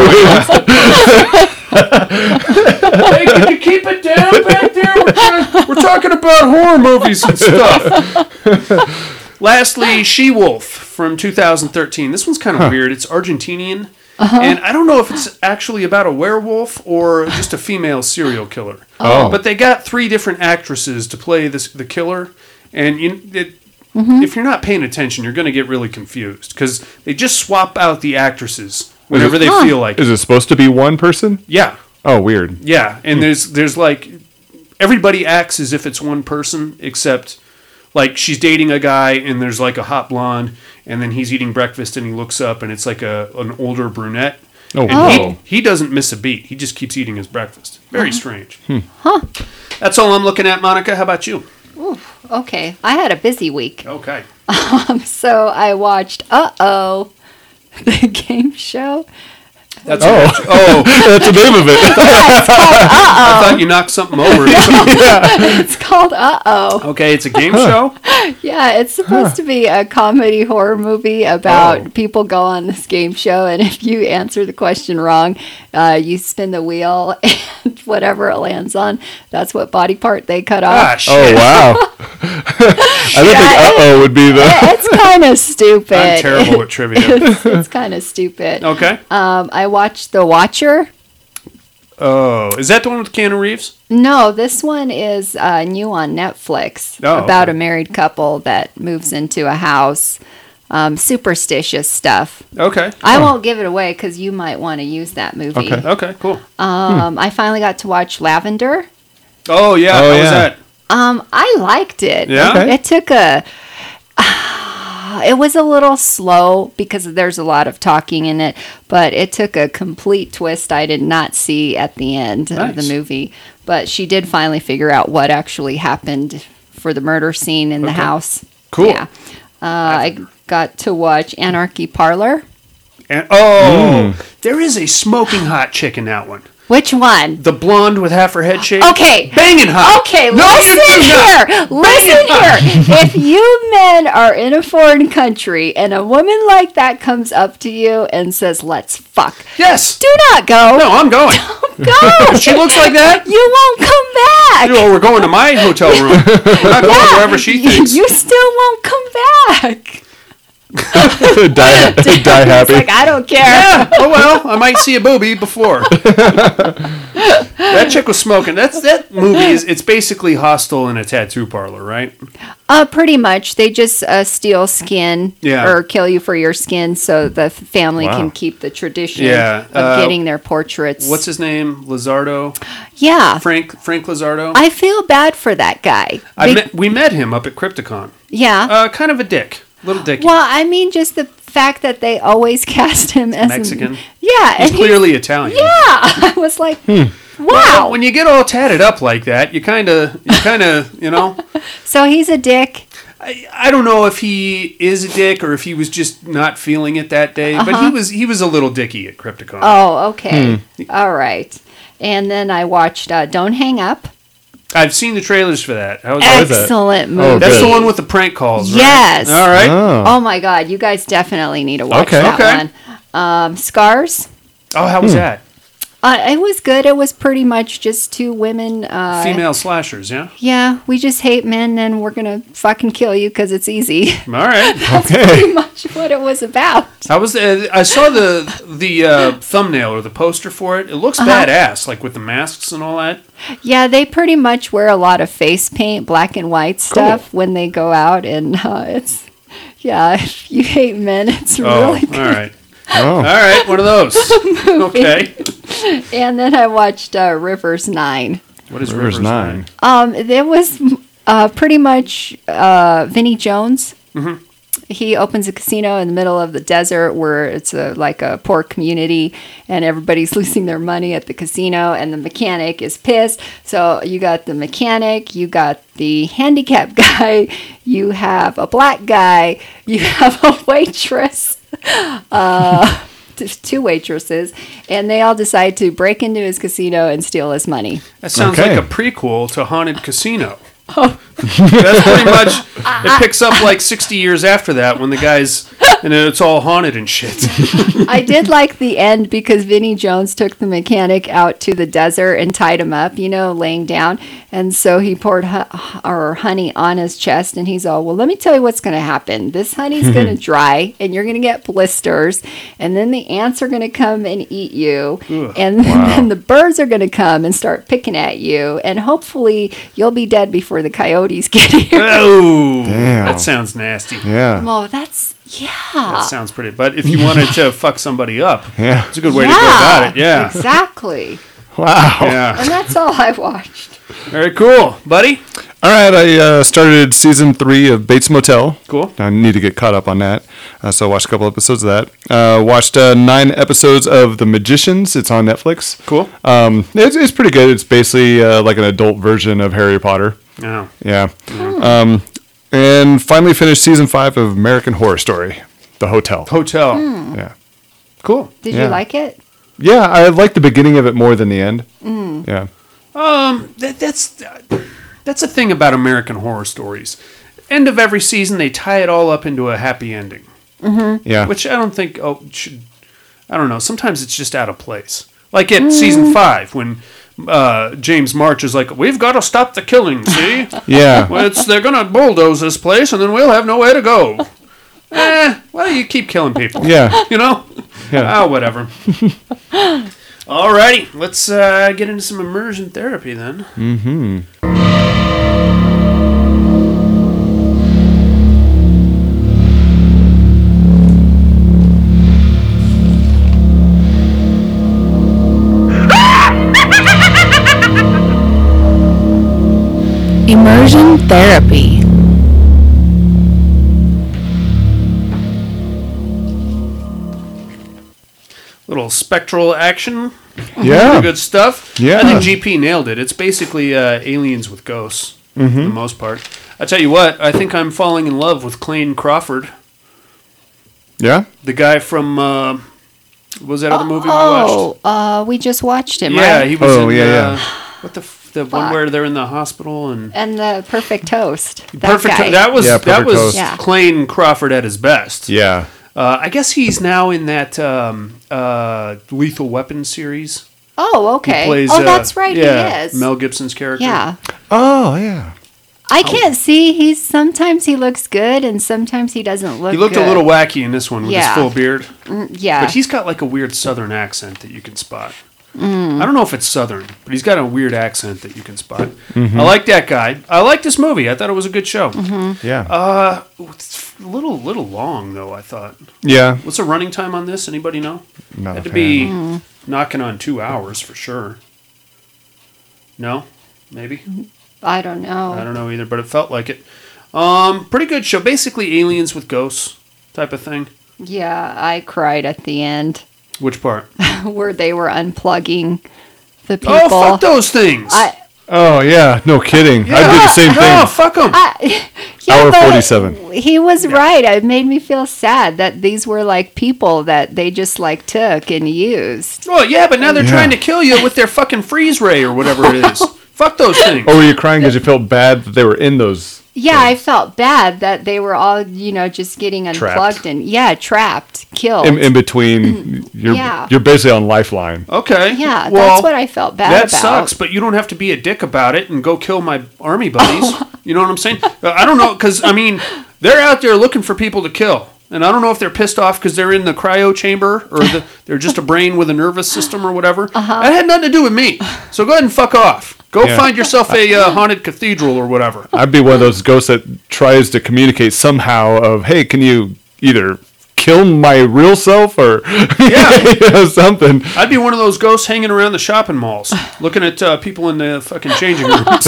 Hey, can you keep it down back there? We're talking about horror movies and stuff. Lastly, She-Wolf from 2013. This one's kind of weird. It's Argentinian. And I don't know if it's actually about a werewolf or just a female serial killer. But they got 3 different actresses to play the killer. And if you're not paying attention, you're going to get really confused. Because they just swap out the actresses whenever they feel like it.
Is it supposed to be one person?
Yeah.
Oh, weird.
Yeah. And there's like... Everybody acts as if it's one person, except... Like, she's dating a guy, and there's, like, a hot blonde, and then he's eating breakfast, and he looks up, and it's, like, an older brunette. And he doesn't miss a beat. He just keeps eating his breakfast. Very strange. That's all I'm looking at, Monica. How about you?
Ooh, okay. I had a busy week.
Okay.
So I watched Uh-Oh, the game show.
That's
that's the name of it.
I thought you knocked something over.
It's called Uh-Oh.
Okay, it's a game show?
Yeah, it's supposed to be a comedy horror movie about people go on this game show, and if you answer the question wrong, you spin the wheel, and whatever it lands on, that's what body part they cut off.
Oh, wow. I don't think Uh-Oh would be the...
It's kind of stupid.
I'm terrible at trivia.
It's kind of stupid.
Okay.
I watched The Watcher.
Oh, is that the one with Keanu Reeves?
No, this one is new on Netflix about a married couple that moves into a house. Superstitious stuff.
Okay.
I won't give it away because you might want to use that movie.
Okay, cool.
I finally got to watch Lavender.
Oh, yeah. How was that?
I liked it.
Yeah? Okay.
It took it was a little slow because there's a lot of talking in it, but it took a complete twist I did not see at the end of the movie. But she did finally figure out what actually happened for the murder scene in the house.
Cool.
Yeah. I got to watch Anarchy Parlor.
There is a smoking hot chick in that one.
Which one?
The blonde with half her head shaved.
Okay.
Banging hot.
Okay,
No,
listen
you do not.
here. Listen here. If you men are in a foreign country and a woman like that comes up to you and says, "Let's fuck."
Yes.
Do not go.
No, I'm going.
Go.
If she looks like that,
You won't come back.
you know, we're going to my hotel room. We're not going wherever she thinks.
You still won't come back.
die happy.
It's like, I don't care.
Yeah. Oh well, I might see a booby before. That chick was smoking. That movie is. It's basically Hostel in a tattoo parlor, right?
Pretty much. They just steal skin or kill you for your skin so the family can keep the tradition of getting their portraits.
What's his name? Lizardo?
Yeah.
Frank Lizardo?
I feel bad for that guy.
We met him up at Crypticon.
Yeah.
Kind of a dick. Little dicky.
Well, I mean, just the fact that they always cast him as
Mexican.
Yeah.
He's clearly Italian.
Yeah. I was like, wow.
Well, when you get all tatted up like that, you kind of, you know.
So he's a dick.
I don't know if he is a dick or if he was just not feeling it that day, but he was a little dicky at Crypticon.
Oh, okay. All right. And then I watched Don't Hang Up.
I've seen the trailers for that. How is
Excellent movie.
Oh,
That's the one with the prank calls, right?
Yes.
All right.
Oh my God, you guys definitely need to watch that one. Scars.
Oh, how was that?
It was good. It was pretty much just 2 women.
Female slashers, yeah?
Yeah, we just hate men and we're going to fucking kill you because it's easy.
All right.
That's pretty much what it was about.
I saw the thumbnail or the poster for it. It looks badass, like with the masks and all that.
Yeah, they pretty much wear a lot of face paint, black and white stuff when they go out. And it's, if you hate men, it's really good.
All right. Oh. All right, one of those. Okay.
And then I watched Rivers 9.
What is Rivers 9?
It was pretty much Vinnie Jones. Mm-hmm. He opens a casino in the middle of the desert where it's like a poor community and everybody's losing their money at the casino and the mechanic is pissed. So you got the mechanic, you got the handicapped guy, you have a black guy, you have a waitress. 2 waitresses, and they all decide to break into his casino and steal his money.
That sounds like a prequel to Haunted Casino. That's pretty much. It picks up like 60 years after that when the guy's and then it's all haunted and shit.
I did like the end because Vinnie Jones took the mechanic out to the desert and tied him up, laying down. And so he poured honey on his chest, and he's all, well, let me tell you what's going to happen. This honey's going to dry, and you're going to get blisters, and then the ants are going to come and eat you, and then the birds are going to come and start picking at you, and hopefully you'll be dead before the coyotes get here.
Oh,
Damn.
that sounds nasty.
Yeah.
Oh, that's,
That sounds pretty. But if you wanted to fuck somebody up,
Yeah.
it's a good way to go about it. Yeah.
Exactly.
Wow.
Yeah.
And that's all I watched.
Very cool, buddy.
All right, I started season 3 of Bates Motel.
Cool.
I need to get caught up on that. So I watched a couple episodes of that. Watched 9 episodes of The Magicians. It's on Netflix.
Cool.
It's pretty good. It's basically like an adult version of Harry Potter.
Oh.
Yeah. And finally finished season 5 of American Horror Story, The Hotel.
Hotel.
Yeah.
Cool.
Did
Yeah.
you like it?
Yeah, I like the beginning of it more than the end. Yeah.
That's a thing about American Horror Stories. End of every season, they tie it all up into a happy ending.
Yeah.
Which I don't think. I don't know. Sometimes it's just out of place. Like at season 5 when James March is like, "We've got to stop the killing." See?
Yeah.
Well, they're gonna bulldoze this place, and then we'll have nowhere to go. Why do you keep killing people?
Yeah.
Yeah. Whatever. Alrighty, let's get into some immersion therapy then.
Immersion therapy.
Little spectral action.
Yeah.
Pretty good stuff.
Yeah.
I think GP nailed it. It's basically aliens with ghosts for the most part. I tell you what, I think I'm falling in love with Clayne Crawford,
Yeah?
the guy from what was that other movie we watched?
We just watched him,
Yeah,
right?
he was in
yeah.
what the one where they're in the hospital and
And the Perfect Toast.
Perfect.
Guy.
That was
Perfect Toast.
Yeah.
Clayne Crawford at his best.
Yeah.
I guess he's now in that Lethal Weapon series.
Oh, okay.
He plays,
that's right.
yeah,
He is.
Mel Gibson's character.
Yeah.
Oh, yeah.
I can't see. Sometimes he looks good, and sometimes he doesn't look.
He looked
good.
a little wacky in this one with his
Yeah.
full beard.
Yeah.
But he's got like a weird southern accent that you can spot. I don't know if it's southern, but he's got a weird accent that you can spot. I like that guy. I like this movie. I thought it was a good show.
Yeah.
It's a little long though, I thought.
Yeah.
What's the running time on this? Anybody know?
Not
Had
a
to be knocking on 2 hours for sure. No? Maybe?
I don't know.
I don't know either, but it felt like it. Pretty good show. Basically aliens with ghosts type of thing.
Yeah, I cried at the end
Which part?
where they were unplugging the people.
Oh, fuck those things!
Oh, yeah. No kidding. I did the same thing.
No, fuck them!
Hour
but
47.
He was right. It made me feel sad that these were like people that they just like took and used.
Well, yeah, but now they're
Yeah.
trying to kill you with their fucking freeze ray or whatever it is. Fuck those things.
Or were you crying because you felt bad that they were in those?
Yeah, I felt bad that they were all, just getting unplugged
Trapped.
and trapped, killed.
In between,
Yeah.
you're basically on lifeline.
Okay.
Yeah,
well,
that's what I felt bad
that
about.
sucks, but you don't have to be a dick about it and go kill my army buddies. You know what I'm saying? I don't know, because, they're out there looking for people to kill. And I don't know if they're pissed off because they're in the cryo chamber or they're just a brain with a nervous system or whatever. That had nothing to do with me. So go ahead and fuck off. Go
Yeah.
find yourself a haunted cathedral or whatever.
I'd be one of those ghosts that tries to communicate somehow of, hey, can you either kill my real self or something?
I'd be one of those ghosts hanging around the shopping malls, looking at people in the fucking changing rooms.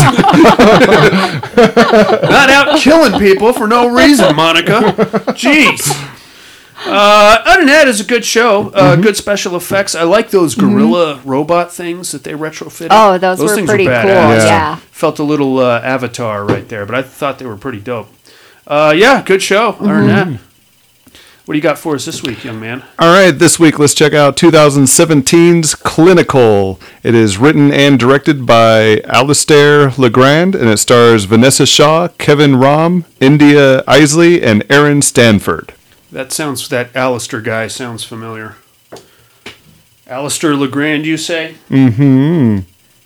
Not out killing people for no reason, Monica. Jeez. Other than that, it's a good show. Good special effects. I like those gorilla robot things that they retrofitted.
Oh, those were
things
pretty cool,
badass.
yeah.
Felt a little Avatar right there, but I thought they were pretty dope. Good show. Other than that, what do you got for us this week, young man?
All right, this week let's check out 2017's Clinical. It is written and directed by Alistair Legrand, and it stars Vanessa Shaw, Kevin Rahm, India Isley, and Aaron Stanford.
That Alistair guy sounds familiar. Alistair LeGrand, you say?
Mm-hmm.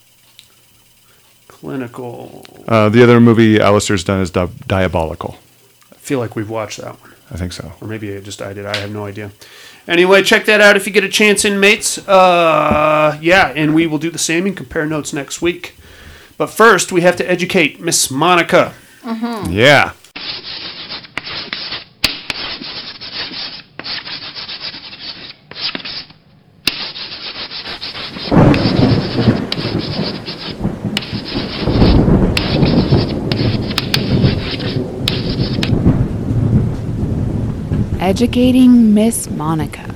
Clinical.
The other movie Alistair's done is Diabolical.
I feel like we've watched that one.
I think so.
Or maybe I did. I have no idea. Anyway, check that out if you get a chance, inmates. Yeah, and we will do the same and compare notes next week. But first, we have to educate Miss Monica.
Mm-hmm.
Yeah.
Educating Miss Monica.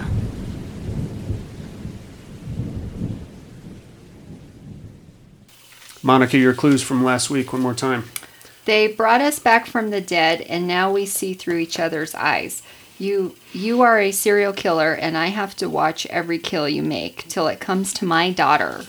Monica, your clues from last week one more time.
They brought us back from the dead, and now we see through each other's eyes. You are a serial killer, and I have to watch every kill you make till it comes to my daughter.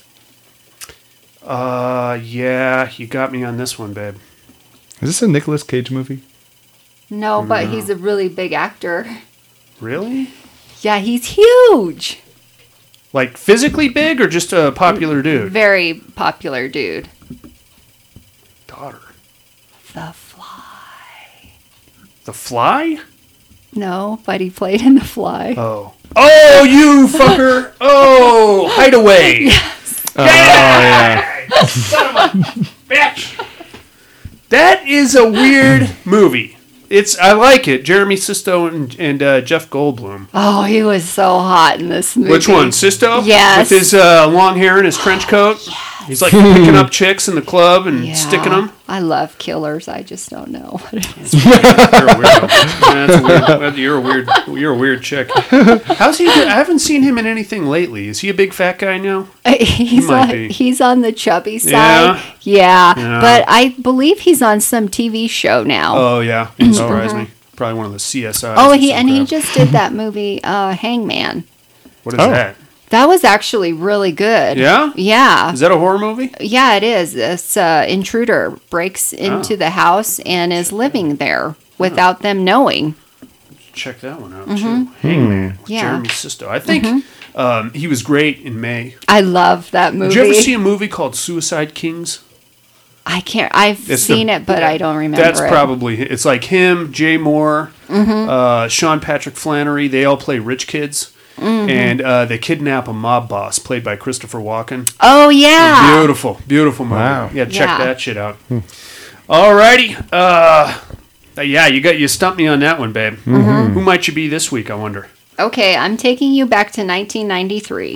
Yeah, you got me on this one, babe.
Is this a Nicolas Cage movie?
No, but he's a really big actor.
Really?
Yeah, he's huge.
Like physically big or just a popular dude?
Very popular dude.
Daughter.
The Fly.
The Fly?
No, but he played in The Fly.
Oh. Oh, you fucker! Oh, Hideaway!
Yes.
Oh, yeah.
Son of a bitch! That is a weird movie. I like it. Jeremy Sisto and Jeff Goldblum.
Oh, he was so hot in this movie.
Which one? Sisto?
Yes.
With his long hair and his trench coat? He's like picking up chicks in the club and sticking them.
I love killers. I just don't know what it is.
You're a weirdo. You're a weird chick. How's he? I haven't seen him in anything lately. Is he a big fat guy now?
He's on the chubby side. Yeah. But I believe he's on some TV show now.
Oh yeah, didn't surprise me. Probably one of the CSI.
Oh, he just did that movie Hangman.
What is that?
That was actually really good.
Yeah?
Yeah.
Is that a horror movie?
Yeah, it is. This intruder breaks into the house and is living there without them knowing.
Check that one out, too. Hangman.
Yeah.
Jeremy Sisto. I think he was great in May.
I love that movie.
Did you ever see a movie called Suicide Kings?
I can't. I've seen it, but I don't remember
That's probably... It's like him, Jay Moore, Sean Patrick Flannery. They all play rich kids. And they kidnap a mob boss played by Christopher Walken.
Oh, yeah.
Beautiful movie.
Wow.
Yeah, check that shit out. Alrighty. Yeah, you stumped me on that one, babe. Who might you be this week, I wonder?
Okay, I'm taking you back to 1993.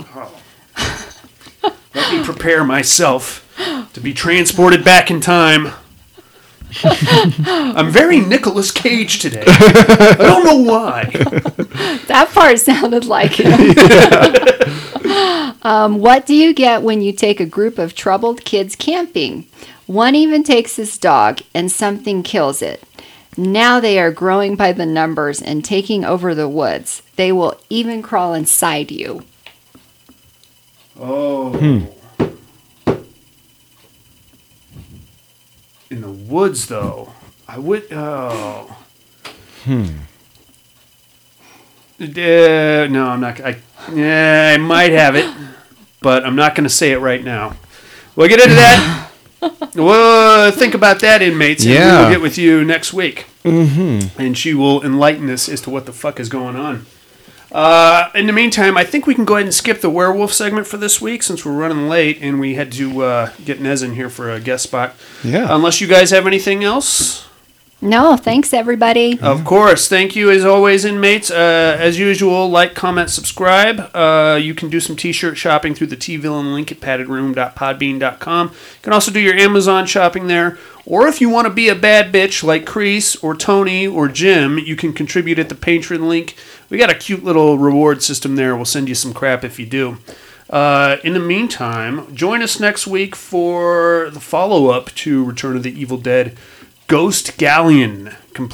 Let me prepare myself to be transported back in time. I'm very Nicolas Cage today. I don't know why.
That part sounded like him. What do you get when you take a group of troubled kids camping? One even takes his dog and something kills it. Now they are growing by the numbers and taking over the woods. They will even crawl inside you.
Oh. In the woods, though, I would. Oh. No, I'm not. I might have it, but I'm not going to say it right now. We'll get into that. We'll think about that, inmates. And we'll get with you next week, and she will enlighten us as to what the fuck is going on. In the meantime, I think we can go ahead and skip the werewolf segment for this week since we're running late and we had to get Nez in here for a guest spot.
Yeah.
Unless you guys have anything else?
No, thanks everybody.
Of course. Thank you as always, inmates. As usual, like, comment, subscribe. You can do some t-shirt shopping through the T-Villain link at paddedroom.podbean.com. You can also do your Amazon shopping there. Or if you want to be a bad bitch like Crease or Tony or Jim, you can contribute at the Patreon link. We got a cute little reward system there. We'll send you some crap if you do. In the meantime, join us next week for the follow-up to Return of the Evil Dead Ghost Galleon.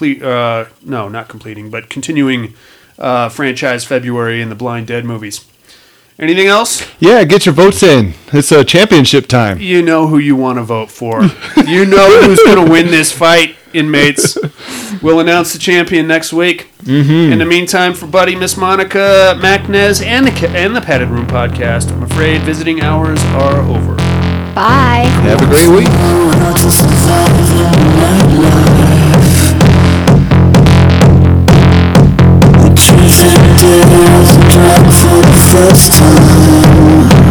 Continuing franchise February in the Blind Dead movies. Anything else?
Yeah, get your votes in. It's a championship time.
You know who you want to vote for. You know who's going to win this fight, inmates. We'll announce the champion next week. In the meantime, for Buddy, Miss Monica, Mac Nez, and the Padded Room podcast, I'm afraid visiting hours are over.
Bye.
Have a great week.
Truth and dare, for the first time.